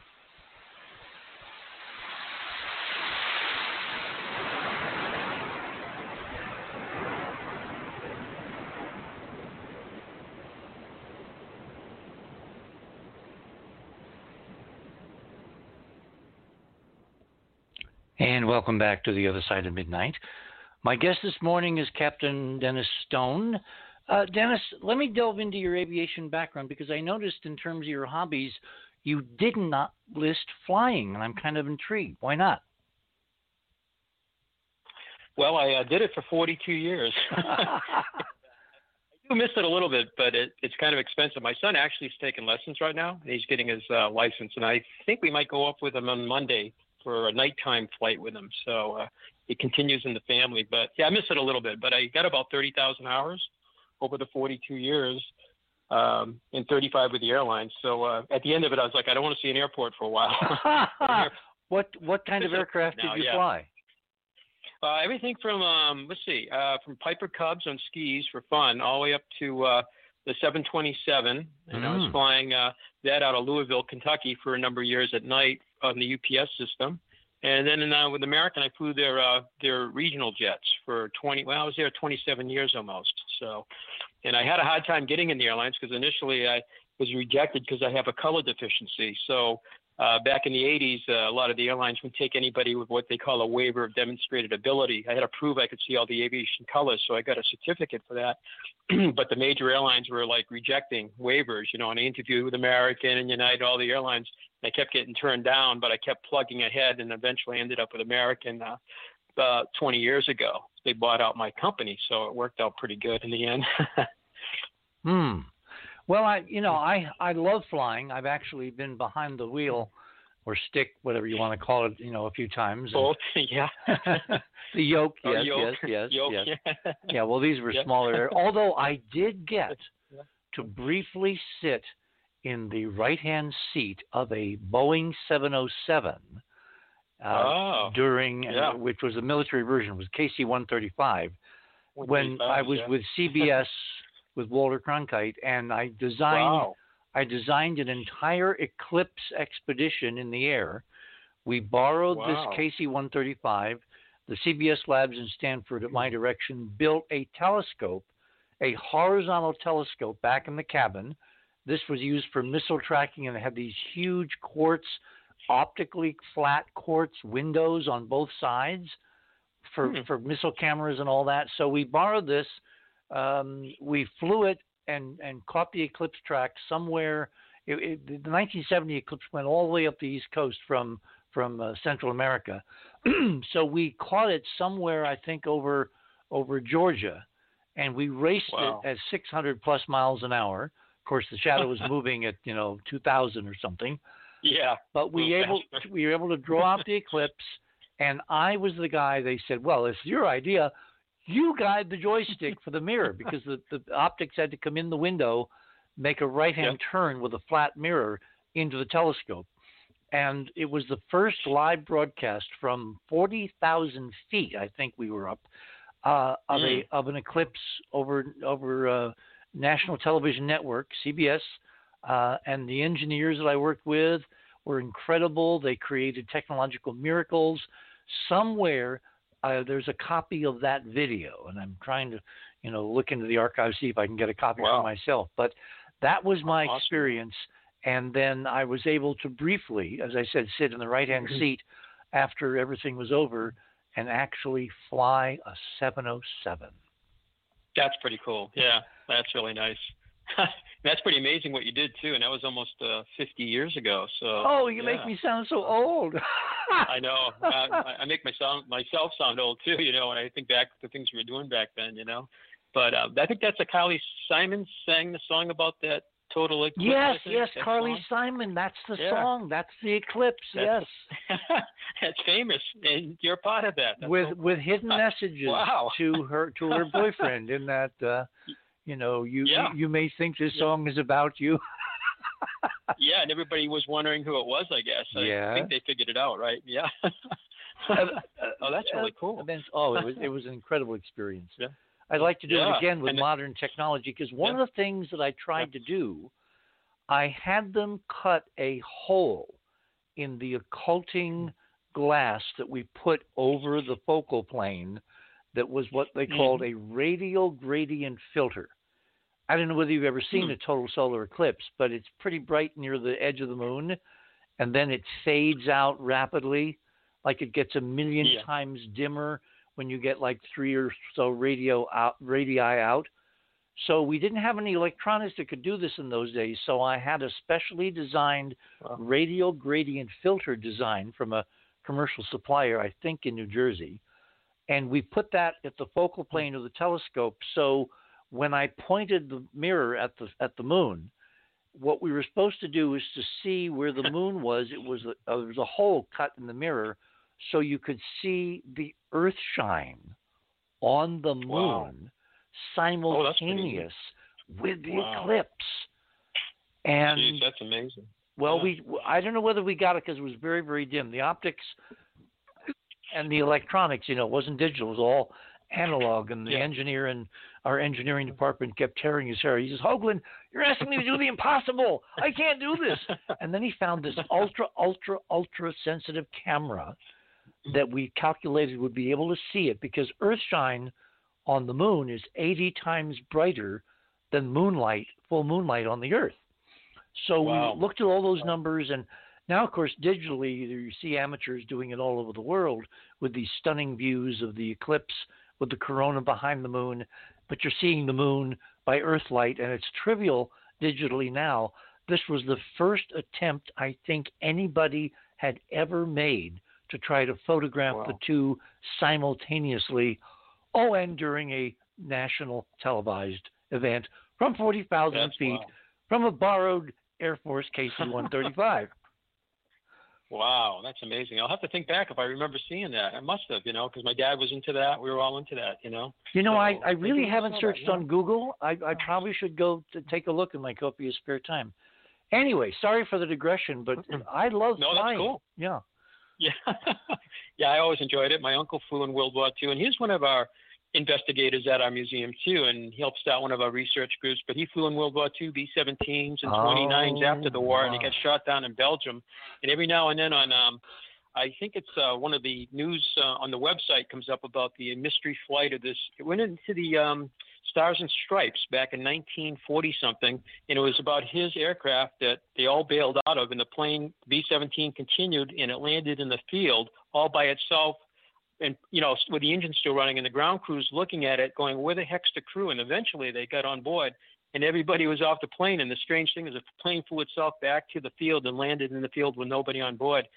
And welcome back to The Other Side of Midnight. My guest this morning is Captain Dennis Stone. Uh, Dennis, let me delve into your aviation background, because I noticed in terms of your hobbies, you did not list flying, and I'm kind of intrigued. Why not? Well, I uh, did it for forty-two years. I do miss it a little bit, but it, it's kind of expensive. My son actually is taking lessons right now. He's getting his uh, license, and I think we might go up with him on Monday for a nighttime flight with him. So uh, it continues in the family. But, yeah, I miss it a little bit. But I got about thirty thousand hours over the forty-two years. Um, and thirty-five with the airlines. So uh, at the end of it, I was like, I don't want to see an airport for a while. what what kind of aircraft now, did you yeah. fly? Uh, everything from um, let's see, uh, from Piper Cubs on skis for fun, all the way up to uh, the seven twenty-seven, and mm. I was flying uh, that out of Louisville, Kentucky, for a number of years at night on the U P S system. And then uh, with American, I flew their uh, their regional jets for twenty. Well, I was there twenty-seven years almost. So. And I had a hard time getting in the airlines because initially I was rejected because I have a color deficiency. So uh, back in the eighties, uh, a lot of the airlines would take anybody with what they call a waiver of demonstrated ability. I had to prove I could see all the aviation colors, so I got a certificate for that. But the major airlines were like rejecting waivers, you know, and I interviewed with American and United, all the airlines. I kept getting turned down, but I kept plugging ahead and eventually ended up with American uh, uh, twenty years ago. They bought out my company, so it worked out pretty good in the end. hmm. Well, I, you know, I, I love flying. I've actually been behind the wheel or stick, whatever you want to call it, you know, a few times. Both, yeah. The yoke, yes, oh, yoke. yes, yes, yoke, yes. Yeah. yeah, well, these were yeah. smaller. Although I did get to briefly sit in the right-hand seat of a Boeing seven oh seven uh, oh, during, yeah. uh, which was a military version, it was K C one thirty-five, when I was yeah. with C B S with Walter Cronkite, and I designed Wow. I designed an entire eclipse expedition in the air. We borrowed Wow. this K C one thirty-five. The C B S labs in Stanford, at my direction, built a telescope, a horizontal telescope back in the cabin. This was used for missile tracking, and it had these huge quartz, optically flat quartz windows on both sides for, hmm. for missile cameras and all that. So we borrowed this. Um, we flew it and, and caught the eclipse track somewhere. It, it, the nineteen seventy eclipse went all the way up the East Coast from from uh, Central America. So we caught it somewhere, I think, over over Georgia, and we raced Wow. it at six hundred plus miles an hour. Of course, the shadow was moving at, you know, two thousand or something. Yeah. But we able faster. we were able to draw out the eclipse, and I was the guy. They said, "Well, it's your idea. You guide the joystick for the mirror," because the, the optics had to come in the window, make a right-hand Yep. turn with a flat mirror into the telescope. And it was the first live broadcast from forty thousand feet, I think we were up, uh, of Mm. a of an eclipse over over uh, National Television Network, C B S, uh, and the engineers that I worked with were incredible. They created technological miracles. Somewhere uh, there's a copy of that video, and I'm trying to, you know, look into the archive, see if I can get a copy Wow. for myself. But that was my Awesome. experience. And then I was able to briefly, as I said, sit in the right-hand seat after everything was over and actually fly a seven oh seven. That's pretty cool. Yeah, that's really nice. That's pretty amazing what you did too, and that was almost uh, fifty years ago. So. Oh, you yeah. make me sound so old. I know. I, I make my sound, myself sound old too, you know, when I think back to things we were doing back then, you know. But uh, I think that's a Carly Simon sang the song about that total eclipse. Yes, I think, yes, that Carly song. Simon. That's the Yeah. song. That's the eclipse. That's, yes, that's famous, and you're part of that. That's with so cool. with hidden messages Wow. to her to her boyfriend in that. Uh, you know, you, Yeah. you you may think this Yeah. song is about you. Yeah, and everybody was wondering who it was, I guess. I Yeah. think they figured it out, right? Yeah. Oh, that's really cool. And then- oh, it was it was an incredible experience. Yeah. I'd like to do Yeah. it again with And the- modern technology, because one Yeah. of the things that I tried to do, I had them cut a hole in the occulting glass that we put over the focal plane that was what they called a radial gradient filter. I don't know whether you've ever seen Hmm. a total solar eclipse, but it's pretty bright near the edge of the moon, and then it fades out rapidly, like it gets a million Yeah. times dimmer when you get like three or so radio out, radii out. So we didn't have any electronics that could do this in those days, so I had a specially designed Wow. radial gradient filter design from a commercial supplier, I think in New Jersey. And we put that at the focal plane of the telescope. So when I pointed the mirror at the at the moon, what we were supposed to do is to see where the moon was. It was a, uh, there was a hole cut in the mirror, so you could see the Earth shine on the moon Wow. simultaneous with the Wow. eclipse. And Jeez, that's amazing. well, Yeah. we I don't know whether we got it because it was very, very dim. The optics and the electronics, you know, it wasn't digital. It was all analog. And the Yeah. engineer in our engineering department kept tearing his hair. He says, "Hoagland, you're asking me to do the impossible. I can't do this." And then he found this ultra, ultra, ultra sensitive camera that we calculated would be able to see it, because Earthshine on the moon is eighty times brighter than moonlight, full moonlight on the Earth. So Wow. we looked at all those numbers, and now, of course, digitally, you see amateurs doing it all over the world with these stunning views of the eclipse with the corona behind the moon, but you're seeing the moon by Earthlight, and it's trivial digitally now. This was the first attempt I think anybody had ever made to try to photograph Wow. the two simultaneously, oh, and during a national televised event from forty thousand That's feet wow. from a borrowed Air Force K C one thirty-five. Wow, that's amazing. I'll have to think back if I remember seeing that. I must have, you know, because my dad was into that. We were all into that, you know. You know, So, I, I really maybe haven't saw that, searched yeah. on Google. I, I probably should go to take a look in my copious spare time. Anyway, sorry for the digression, but I love no, flying. that's cool. Yeah. Yeah. yeah, I always enjoyed it. My uncle flew in World War Two, and he's one of our investigators at our museum, too, and he helped start one of our research groups. But he flew in World War Two, B seventeens and twenty-nines oh, after the war, wow. and he got shot down in Belgium. And every now and then on, um, I think it's uh, one of the news uh, on the website comes up about the mystery flight of this. It went into the um, Stars and Stripes back in nineteen forty something, and it was about his aircraft that they all bailed out of, and the plane B seventeen continued, and it landed in the field all by itself, and you know, with the engine still running, and the ground crews looking at it, going, "Where the heck's the crew?" And eventually they got on board, and everybody was off the plane. And the strange thing is, the plane flew itself back to the field and landed in the field with nobody on board.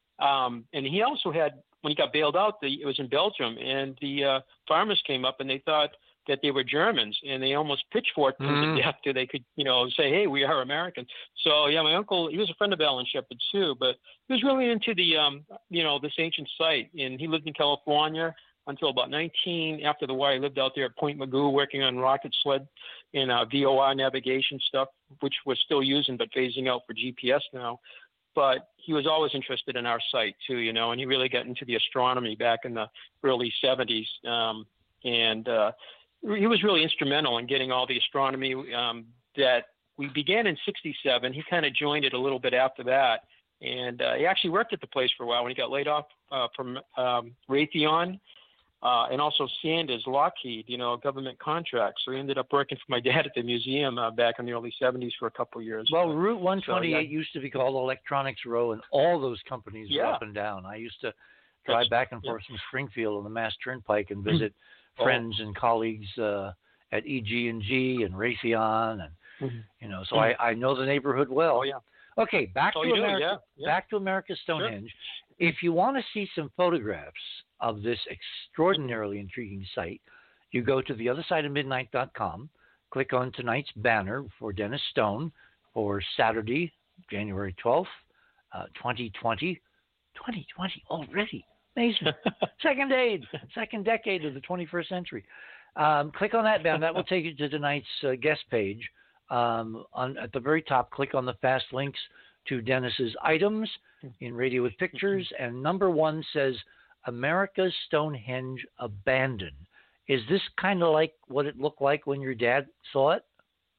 Um, and he also had, when he got bailed out, the, it was in Belgium, and the uh, farmers came up and they thought that they were Germans, and they almost pitchforked them Mm. to death till they could, you know, say, "Hey, we are Americans." So yeah, my uncle, he was a friend of Alan Shepard too, but he was really into the, um, you know, this ancient site, and he lived in California until about nineteen after the war. He lived out there at Point Mugu working on rocket sled and uh, V O R navigation stuff, which we're still using but phasing out for G P S now. But he was always interested in our site too, you know, and he really got into the astronomy back in the early seventies. Um, and uh, he was really instrumental in getting all the astronomy um, that we began in sixty-seven. He kind of joined it a little bit after that. And uh, he actually worked at the place for a while when he got laid off uh, from um, Raytheon uh, and also Sanders, Lockheed, you know, government contracts. So he ended up working for my dad at the museum uh, back in the early seventies for a couple of years. Well, but, Route one twenty-eight so, yeah. used to be called Electronics Row, and all those companies Yeah. were up and down. I used to drive That's, back and yeah. forth from Springfield on the Mass Turnpike and visit Oh. friends and colleagues uh, at E G and G and Raytheon, and Mm-hmm. you know, so I, I know the neighborhood well. Oh, yeah. Okay, back Oh, to you do? America. Yeah, yeah. Back to America's Stonehenge. Sure. If you want to see some photographs of this extraordinarily intriguing site, you go to the other side of midnight dot com, click on tonight's banner for Dennis Stone for Saturday, January twelfth, uh, twenty twenty. twenty twenty already. Amazing. second decade, second decade of the twenty-first century. Um, click on that banner. That will take you to tonight's uh, guest page. Um, on, at the very top, click on the fast links to Dennis's items in Radio with Pictures, and number one says America's Stonehenge Abandoned. Is this kind of like what it looked like when your dad saw it?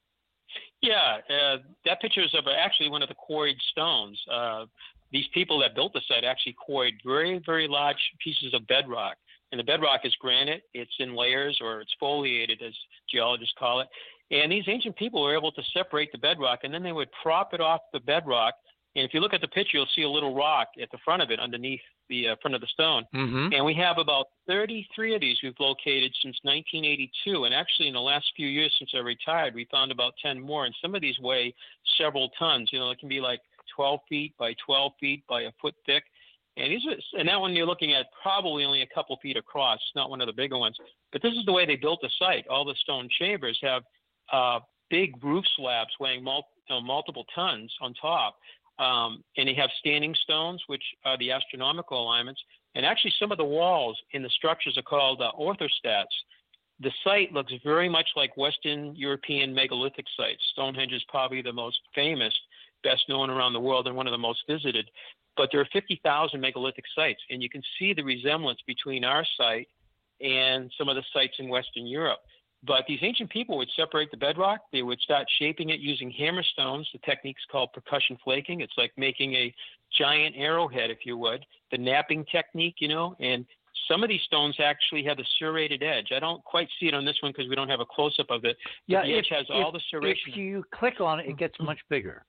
Yeah, uh, that picture is of actually one of the quarried stones. Uh, these people that built the site actually quarried very, very large pieces of bedrock. And the bedrock is granite. It's in layers, or it's foliated, as geologists call it. And these ancient people were able to separate the bedrock, and then they would prop it off the bedrock. And if you look at the picture, you'll see a little rock at the front of it underneath the uh, front of the stone. Mm-hmm. And we have about thirty-three of these we've located since nineteen eighty-two. And actually, in the last few years since I retired, we found about ten more. And some of these weigh several tons. You know, it can be like twelve feet by twelve feet by a foot thick. And these are, and that one you're looking at probably only a couple feet across. It's not one of the bigger ones. But this is the way they built the site. All the stone chambers have uh, big roof slabs weighing mul- you know, multiple tons on top. Um, and they have standing stones, which are the astronomical alignments. And actually, some of the walls in the structures are called uh, orthostats. The site looks very much like Western European megalithic sites. Stonehenge is probably the most famous, best known around the world, and one of the most visited. But there are fifty thousand megalithic sites, and you can see the resemblance between our site and some of the sites in Western Europe. But these ancient people would separate the bedrock. They would start shaping it using hammerstones. The technique's called percussion flaking. It's like making a giant arrowhead, if you would, the napping technique, you know. And some of these stones actually have the serrated edge. I don't quite see it on this one because we don't have a close-up of it. Yeah, the if, edge has if, all the serration. If you click on it, it gets much bigger.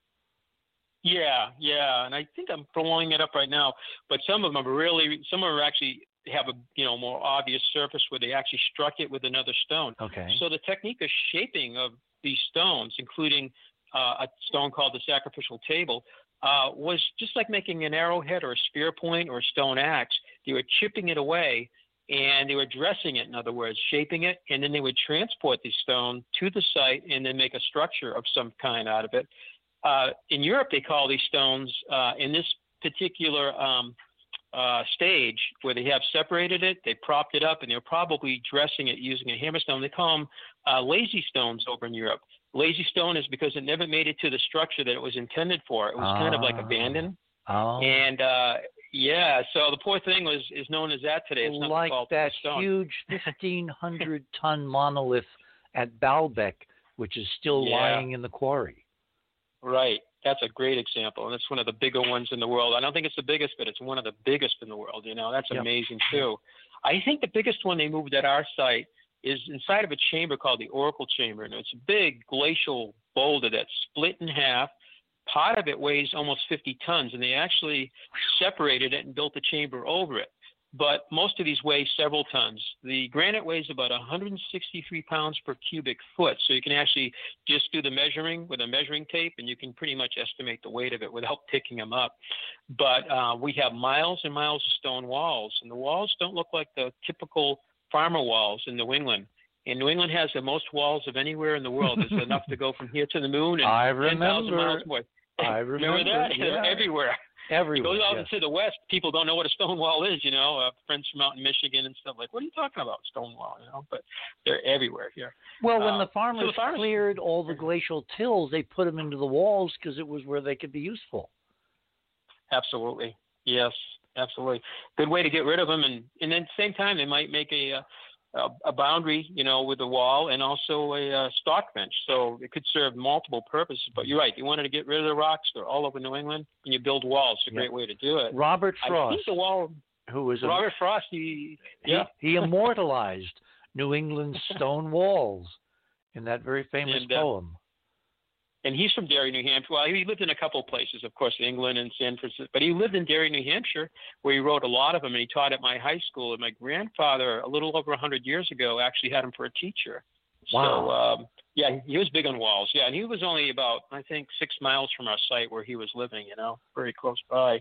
Yeah, yeah, and I think I'm blowing it up right now. But some of them are really, some of them are actually have a you know more obvious surface where they actually struck it with another stone. Okay. So the technique of shaping of these stones, including uh, a stone called the sacrificial table, uh, was just like making an arrowhead or a spear point or a stone axe. They were chipping it away, and they were dressing it, in other words, shaping it, and then they would transport the stone to the site and then make a structure of some kind out of it. Uh, in Europe, they call these stones, uh, in this particular um, uh, stage where they have separated it, they propped it up, and they're probably dressing it using a hammerstone. They call them uh, lazy stones over in Europe. Lazy stone is because it never made it to the structure that it was intended for. It was ah. kind of like abandoned. Oh. And uh, yeah, so the poor thing was is known as that today. It's not like called that stone. huge fifteen hundred ton monolith at Baalbek, which is still yeah. lying in the quarry. Right. That's a great example, and it's one of the bigger ones in the world. I don't think it's the biggest, but it's one of the biggest in the world. You know, that's yep. amazing too. I think the biggest one they moved at our site is inside of a chamber called the Oracle Chamber, and it's a big glacial boulder that's split in half. Part of it weighs almost fifty tons, and they actually separated it and built a chamber over it. But most of these weigh several tons. The granite weighs about one hundred sixty-three pounds per cubic foot, so you can actually just do the measuring with a measuring tape, and you can pretty much estimate the weight of it without picking them up. But uh, we have miles and miles of stone walls, and the walls don't look like the typical farmer walls in New England. And New England has the most walls of anywhere in the world. There's enough to go from here to the moon and I ten thousand remember. miles more. I remember, remember that? Yeah. They're everywhere. Everywhere. You go out yes. into the West, people don't know what a stone wall is, you know, uh, friends from out in Michigan and stuff like, what are you talking about, stone wall, you know, but they're everywhere here. Well, when uh, the farmers, so the farmers cleared all the glacial tills, they put them into the walls because it was where they could be useful. Absolutely. Yes, absolutely. Good way to get rid of them. And, and then at the same time, they might make a, a, a boundary, you know, with the wall and also a, a stock bench. So it could serve multiple purposes. But you're right. You wanted to get rid of the rocks. They're all over New England. And you build walls. It's a yep. great way to do it. Robert Frost. I think the wall, who was Robert a, Frost, he, he, yeah. he immortalized New England's stone walls in that very famous and, uh, poem. And he's from Derry, New Hampshire. Well, he lived in a couple of places, of course, England and San Francisco. But he lived in Derry, New Hampshire, where he wrote a lot of them, and he taught at my high school. And my grandfather, a little over one hundred years ago, actually had him for a teacher. Wow. So, um, yeah, he was big on walls. Yeah, and he was only about, I think, six miles from our site where he was living, you know, very close by.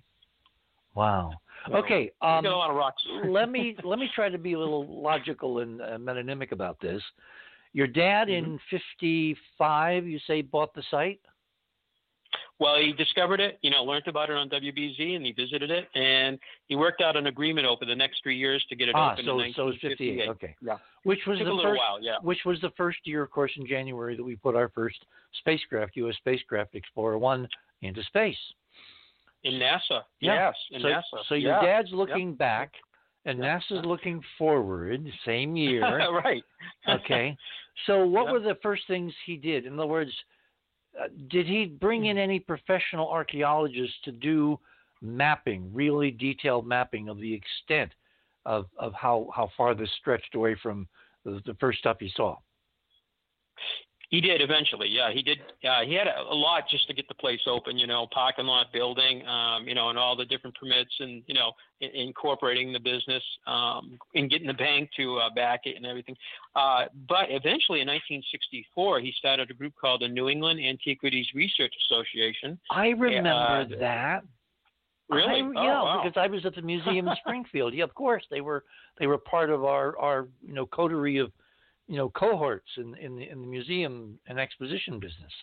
Wow. So, okay. Um, got a lot of rocks. let me let me try to be a little logical and uh, metonymic about this. Your dad mm-hmm. in fifty-five, you say, bought the site? Well, he discovered it, you know, learned about it on W B Z, and he visited it, and he worked out an agreement over the next three years to get it ah, open so, in nineteen so it's fifty-eight. fifty-eight, okay. Yeah. Which was Took the a little first, while, yeah. Which was the first year, of course, in January that we put our first spacecraft, U S Spacecraft Explorer one, into space. In NASA, yeah. yes, in so, NASA. So your yeah. dad's looking yep. back, and yep. NASA's looking forward, same year. Right. Okay. So what yep. were the first things he did? In other words, uh, did he bring in any professional archaeologists to do mapping, really detailed mapping of the extent of, of how, how far this stretched away from the, the first stuff he saw? He did eventually, yeah. He did. Uh, he had a, a lot just to get the place open, you know, parking lot building, um, you know, and all the different permits, and you know, in, incorporating the business, um, and getting the bank to uh, back it and everything. Uh, but eventually, in nineteen sixty-four, he started a group called the New England Antiquities Research Association. I remember uh, that. Really? I, oh, yeah, wow. because I was at the museum in Springfield. Yeah, of course they were. They were part of our, our you know coterie of. you know, cohorts in, in, the, in the museum and exposition business.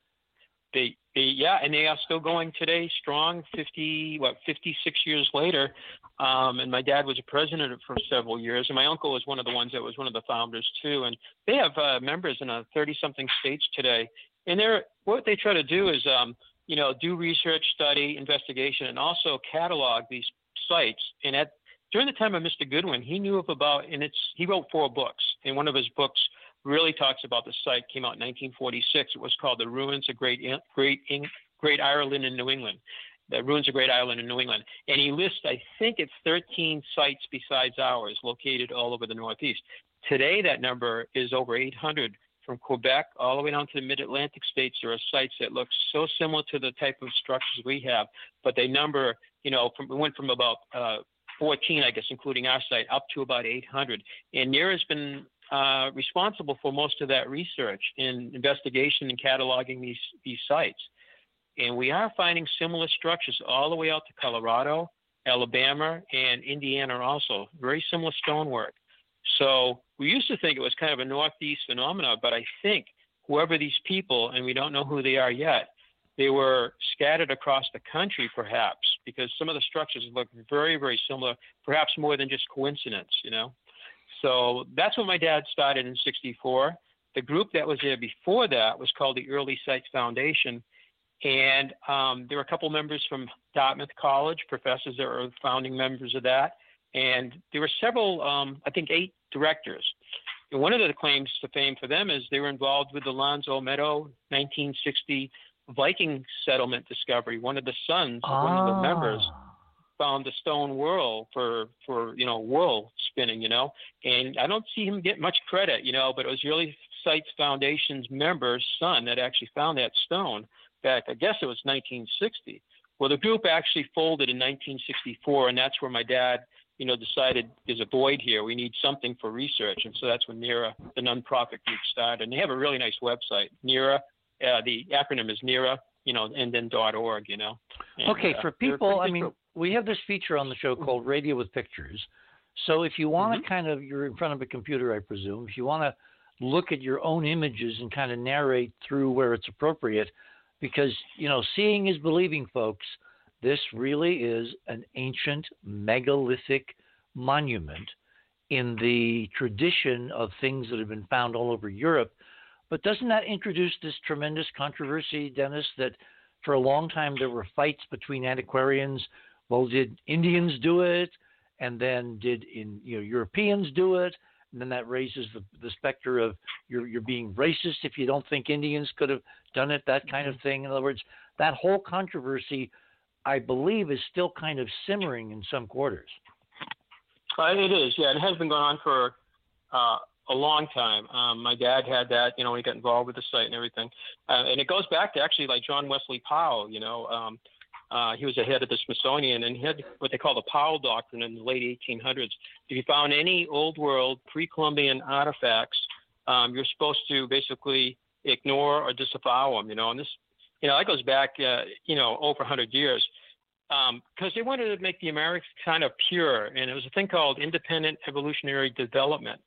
They, they, yeah, and they are still going today, strong, fifty, what, fifty-six years later. Um, and my dad was a president for several years, and my uncle was one of the ones that was one of the founders too. And they have uh, members in uh, thirty-something states today. And they're, what they try to do is, um, you know, do research, study, investigation, and also catalog these sites. And at during the time of Mister Goodwin, he knew of about, and it's he wrote four books, and one of his books really talks about the site. Came out in nineteen forty-six. It was called "The Ruins of Great Great Great Ireland in New England." The Ruins of Great Ireland in New England, and he lists, I think it's thirteen sites besides ours, located all over the Northeast. Today, that number is over eight hundred. From Quebec all the way down to the Mid-Atlantic states, there are sites that look so similar to the type of structures we have, but they number, you know, from, we went from about uh, fourteen, I guess, including our site, up to about eight hundred. And NERA has been uh, responsible for most of that research and investigation and cataloging these, these sites. And we are finding similar structures all the way out to Colorado, Alabama, and Indiana also. Very similar stonework. So we used to think it was kind of a Northeast phenomenon, but I think whoever these people, and we don't know who they are yet, they were scattered across the country, perhaps, because some of the structures look very, very similar, perhaps more than just coincidence, you know. So that's when my dad started in sixty-four. the group that was there before that was called the Early Sites Foundation. And um, there were a couple members from Dartmouth College, professors that were founding members of that. And there were several, um, I think eight directors. And one of the claims to fame for them is they were involved with the Lonzo Meadow nineteen sixty Viking settlement discovery. One of the sons of ah. one of the members found the stone whirl for, for, you know, wool spinning, you know. And I don't see him get much credit, you know, but it was Early Sites Foundation's member's son that actually found that stone. In fact, I guess it was nineteen sixty. Well, the group actually folded in nineteen sixty-four, and that's where my dad, you know, decided there's a void here. We need something for research. And so that's when NERA, the nonprofit group, started. And they have a really nice website. NERA, uh, the acronym is NERA, you know, and then .org, you know. And, okay, uh, for people, I mean, group. we have this feature on the show called Radio with Pictures. So if you want to mm-hmm. kind of, you're in front of a computer, I presume, if you want to look at your own images and kind of narrate through where it's appropriate, because, you know, seeing is believing, folks. This really is an ancient megalithic monument in the tradition of things that have been found all over Europe. But doesn't that introduce this tremendous controversy, Dennis, that for a long time there were fights between antiquarians? Well, did Indians do it? And then did in, you know, Europeans do it? And then that raises the, the specter of you're, you're being racist if you don't think Indians could have done it, that kind of thing. In other words, that whole controversy, I believe, is still kind of simmering in some quarters. Uh, it is, yeah. It has been going on for uh, a long time. Um, my dad had that, you know, when he got involved with the site and everything. Uh, and it goes back to actually like John Wesley Powell, you know. Um, uh, he was the head of the Smithsonian, and he had what they call the Powell Doctrine in the late eighteen hundreds. If you found any Old World, pre-Columbian artifacts, um, you're supposed to basically ignore or disavow them, you know. And this, you know, that goes back, uh, you know, over one hundred years. Because um, they wanted to make the Americans kind of pure, and it was a thing called independent evolutionary development.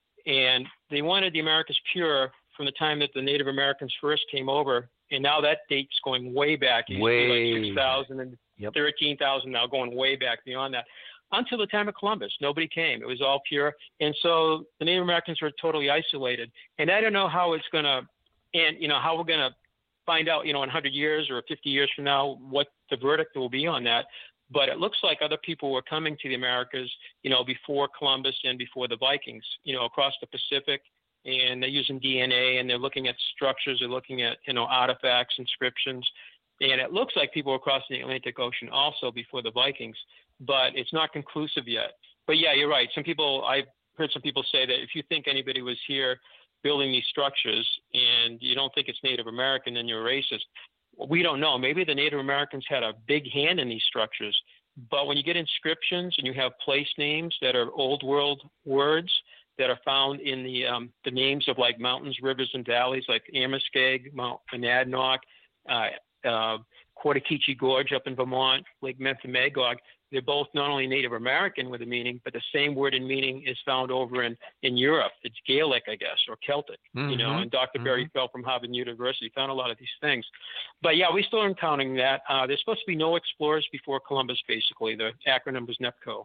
And they wanted the Americas pure from the time that the Native Americans first came over, and now that date's going way back. It used way to be like six thousand and yep. thirteen thousand, now going way back beyond that. Until the time of Columbus, nobody came. It was all pure. And so the Native Americans were totally isolated. And I don't know how it's going to, and, you know, how we're going to find out, you know, in one hundred years or fifty years from now what the verdict will be on that. But it looks like other people were coming to the Americas, you know, before Columbus and before the Vikings, you know, across the Pacific. And they're using D N A, and they're looking at structures, they're looking at, you know, artifacts, inscriptions. And it looks like people were crossing the Atlantic Ocean also before the Vikings, but it's not conclusive yet. But yeah, you're right. Some people, I've heard some people say that if you think anybody was here building these structures and you don't think it's Native American, then you're a racist. We don't know. Maybe the Native Americans had a big hand in these structures. But when you get inscriptions and you have place names that are old world words that are found in the um, the names of like mountains, rivers, and valleys like Amoskeag, Mount Monadnock, uh, uh, Quartakeechee Gorge up in Vermont, Lake Memphremagog, they're both not only Native American with a meaning, but the same word and meaning is found over in, in Europe. It's Gaelic, I guess, or Celtic, mm-hmm. you know, and Doctor Mm-hmm. Barry Fell from Harvard University found a lot of these things. But yeah, we still are encountering that. Uh, there's supposed to be no explorers before Columbus, basically. The acronym was NEPCO.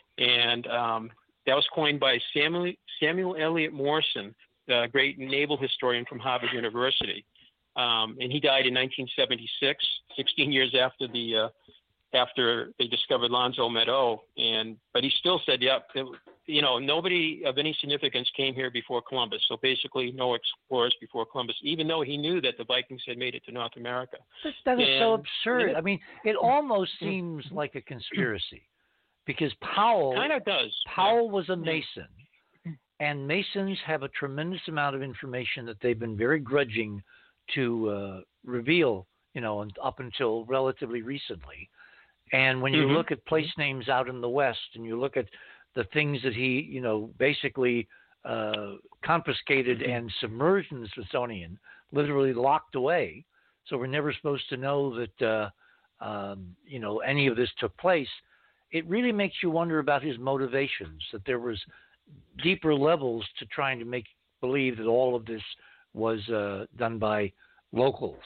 And um, that was coined by Samuel, Samuel Eliot Morison, the great naval historian from Harvard University. Um, and he died in nineteen seventy-six, sixteen years after the uh, after they discovered Lonzo Meadow. And but he still said, yeah, it, you know, nobody of any significance came here before Columbus. So basically no explorers before Columbus, even though he knew that the Vikings had made it to North America. That, that is and, so absurd. Yeah. I mean, it almost seems like a conspiracy because Powell kind of does. Powell yeah. was a Mason, and Masons have a tremendous amount of information that they've been very grudging to uh, reveal, you know, up until relatively recently. And when you mm-hmm. look at place names out in the West and you look at the things that he, you know, basically uh, confiscated mm-hmm. and submerged in the Smithsonian, literally locked away. So we're never supposed to know that, uh, um, you know, any of this took place. It really makes you wonder about his motivations, that there was deeper levels to trying to make believe that all of this was uh, done by locals.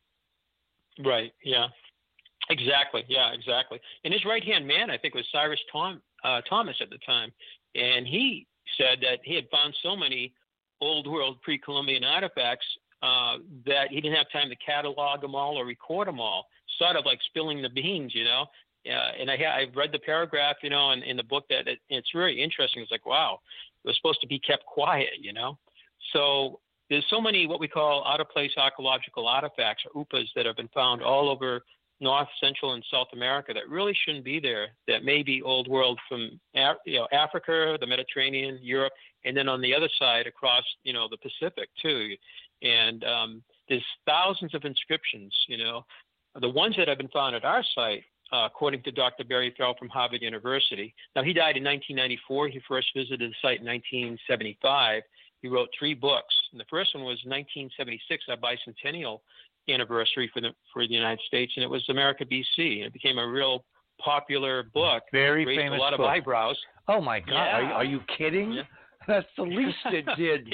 Right, yeah. Exactly, yeah, exactly. And his right-hand man, I think, was Cyrus Tom, uh, Thomas at the time. And he said that he had found so many old world pre-Columbian artifacts uh, that he didn't have time to catalog them all or record them all. Sort of like spilling the beans, you know. Uh, and I ha- I've read the paragraph, you know, in, in the book that it, it's very interesting. It's like, wow, it was supposed to be kept quiet, you know. So there's so many what we call out-of-place archaeological artifacts, or U P As, that have been found all over North, Central, and South America that really shouldn't be there, that may be old world from Af- you know, Africa, the Mediterranean, Europe, and then on the other side across, you know, the Pacific too. And um, there's thousands of inscriptions, you know. The ones that have been found at our site, uh, according to Doctor Barry Farrell from Harvard University. Now, he died in nineteen ninety-four. He first visited the site in nineteen seventy-five. He wrote three books. And the first one was nineteen seventy-six, our bicentennial anniversary for the for the United States, and it was America, B C. And it became a real popular book. Very raised famous a lot book. of eyebrows. Oh my God! Yeah. Are, are you kidding? Yeah. That's the least it did.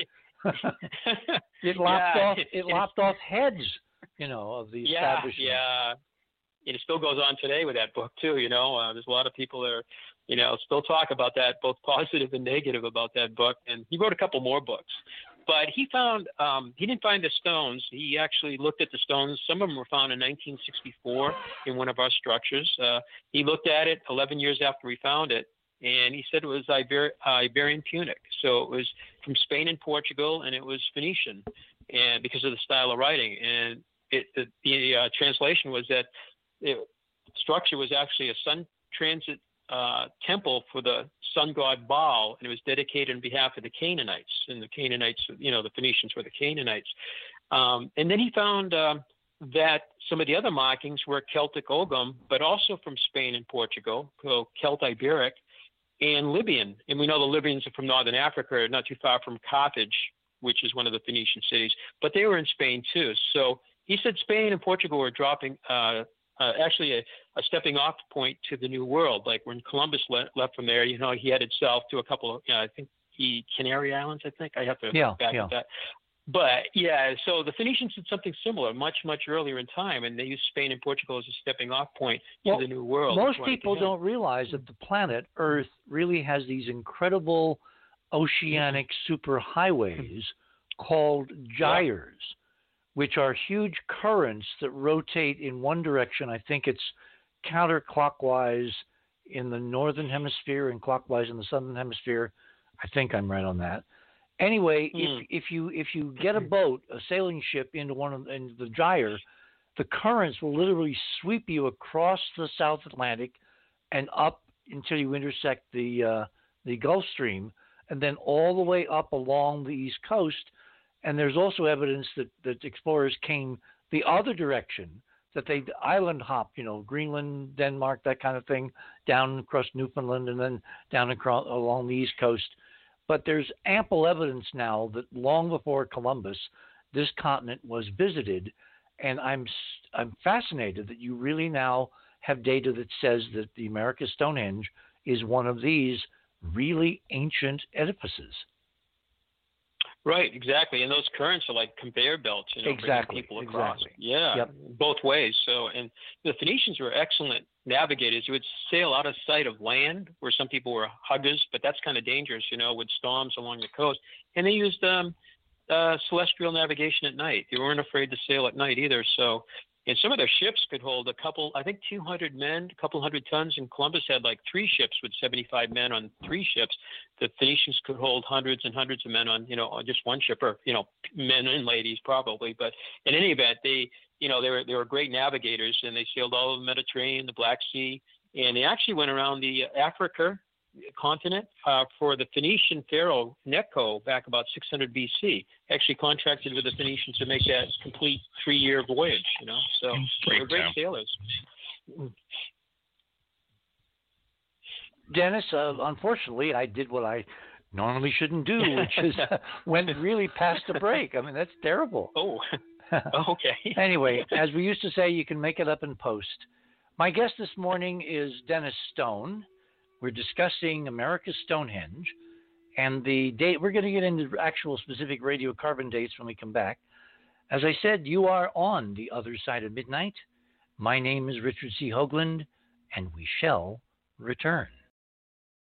it lopped yeah, off. It, It lopped off heads, you know, of the yeah, establishment. Yeah, and it still goes on today with that book too. You know, uh, there's a lot of people that are, you know, still talk about that, both positive and negative about that book. And he wrote a couple more books. But he found, um, he didn't find the stones. He actually looked at the stones. Some of them were found in nineteen sixty-four in one of our structures. Uh, he looked at it eleven years after we found it, and he said it was Iber- uh, Iberian Punic. So it was from Spain and Portugal, and it was Phoenician, and because of the style of writing. And it, the, the uh, translation was that the structure was actually a sun transit uh, temple for the sun god Baal, and it was dedicated on behalf of the Canaanites. And the Canaanites, you know, the Phoenicians were the Canaanites. Um, and then he found uh, that some of the other markings were Celtic Ogham, but also from Spain and Portugal, so Celt-Iberic, and Libyan. And we know the Libyans are from northern Africa, not too far from Carthage, which is one of the Phoenician cities. But they were in Spain too. So he said Spain and Portugal were dropping uh, Uh, actually a, a stepping off point to the New World. Like when Columbus le- left from there, you know, he headed south to a couple of, you know, I think he Canary Islands, I think. I have to yeah, back yeah. at that. But yeah, so the Phoenicians did something similar much, much earlier in time, and they used Spain and Portugal as a stepping off point well, to the New World. Most people don't realize that the planet Earth really has these incredible oceanic superhighways called gyres, yeah. which are huge currents that rotate in one direction. I think it's counterclockwise in the northern hemisphere and clockwise in the southern hemisphere. I think I'm right on that. Anyway, mm. if if you if you get a boat, a sailing ship into one of into the gyre, the currents will literally sweep you across the South Atlantic and up until you intersect the uh, the Gulf Stream, and then all the way up along the East Coast. And there's also evidence that, that explorers came the other direction, that they island hopped, you know, Greenland, Denmark, that kind of thing, down across Newfoundland and then down across along the East Coast. But there's ample evidence now that long before Columbus, this continent was visited. And I'm I'm fascinated that you really now have data that says that the America Stonehenge is one of these really ancient edifices. Right, exactly. And those currents are like conveyor belts, you know, exactly. bringing people across. Exactly. Yeah, yep. both ways. So, and the Phoenicians were excellent navigators. You would sail out of sight of land, where some people were huggers, but that's kind of dangerous, you know, with storms along the coast. And they used um, uh, celestial navigation at night. They weren't afraid to sail at night either. So, and some of their ships could hold a couple, I think two hundred men, a couple hundred tons. And Columbus had like three ships with seventy-five men on three ships. The Phoenicians could hold hundreds and hundreds of men on, you know, on just one ship, or, you know, men and ladies probably. But in any event, they, you know, they were, they were great navigators, and they sailed all of the Mediterranean, the Black Sea, and they actually went around the Africa continent uh, for the Phoenician pharaoh Necho back about six hundred B C. Actually contracted with the Phoenicians to make that complete three-year voyage, you know. So they were great sailors. Dennis, uh, unfortunately, I did what I normally shouldn't do, which is uh, went really past the break. I mean, that's terrible. Oh, okay. Anyway, as we used to say, you can make it up in post. My guest this morning is Dennis Stone. We're discussing America's Stonehenge, and the date. We're going to get into actual specific radiocarbon dates when we come back. As I said, you are on the other side of midnight. My name is Richard C. Hoagland, and we shall return.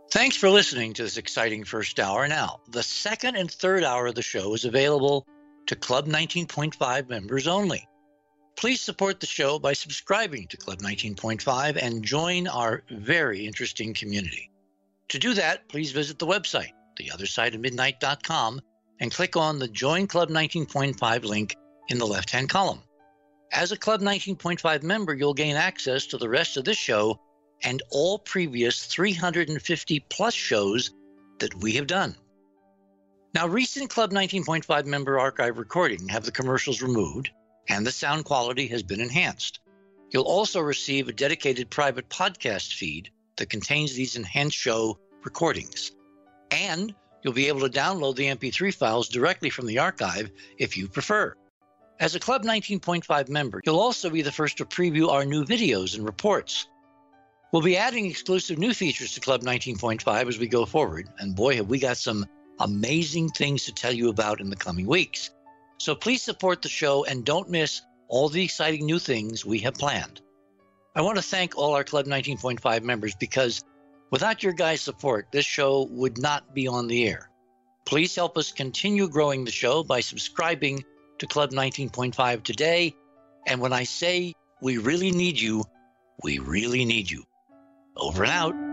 Thanks for listening to this exciting first hour. Now, the second and third hour of the show is available to Club nineteen point five members only. Please support the show by subscribing to Club nineteen point five and join our very interesting community. To do that, please visit the website, the other side of midnight dot com, and click on the Join Club nineteen point five link in the left-hand column. As a Club nineteen point five member, you'll gain access to the rest of this show and all previous three hundred fifty plus shows that we have done. Now, recent Club nineteen point five member archive recordings have the commercials removed, and the sound quality has been enhanced. You'll also receive a dedicated private podcast feed that contains these enhanced show recordings. And you'll be able to download the M P three files directly from the archive if you prefer. As a Club nineteen point five member, you'll also be the first to preview our new videos and reports. We'll be adding exclusive new features to Club nineteen point five as we go forward, and boy, have we got some amazing things to tell you about in the coming weeks. So please support the show and don't miss all the exciting new things we have planned. I want to thank all our Club nineteen point five members because without your guys' support, this show would not be on the air. Please help us continue growing the show by subscribing to Club nineteen point five today. And when I say we really need you, we really need you. Over and out.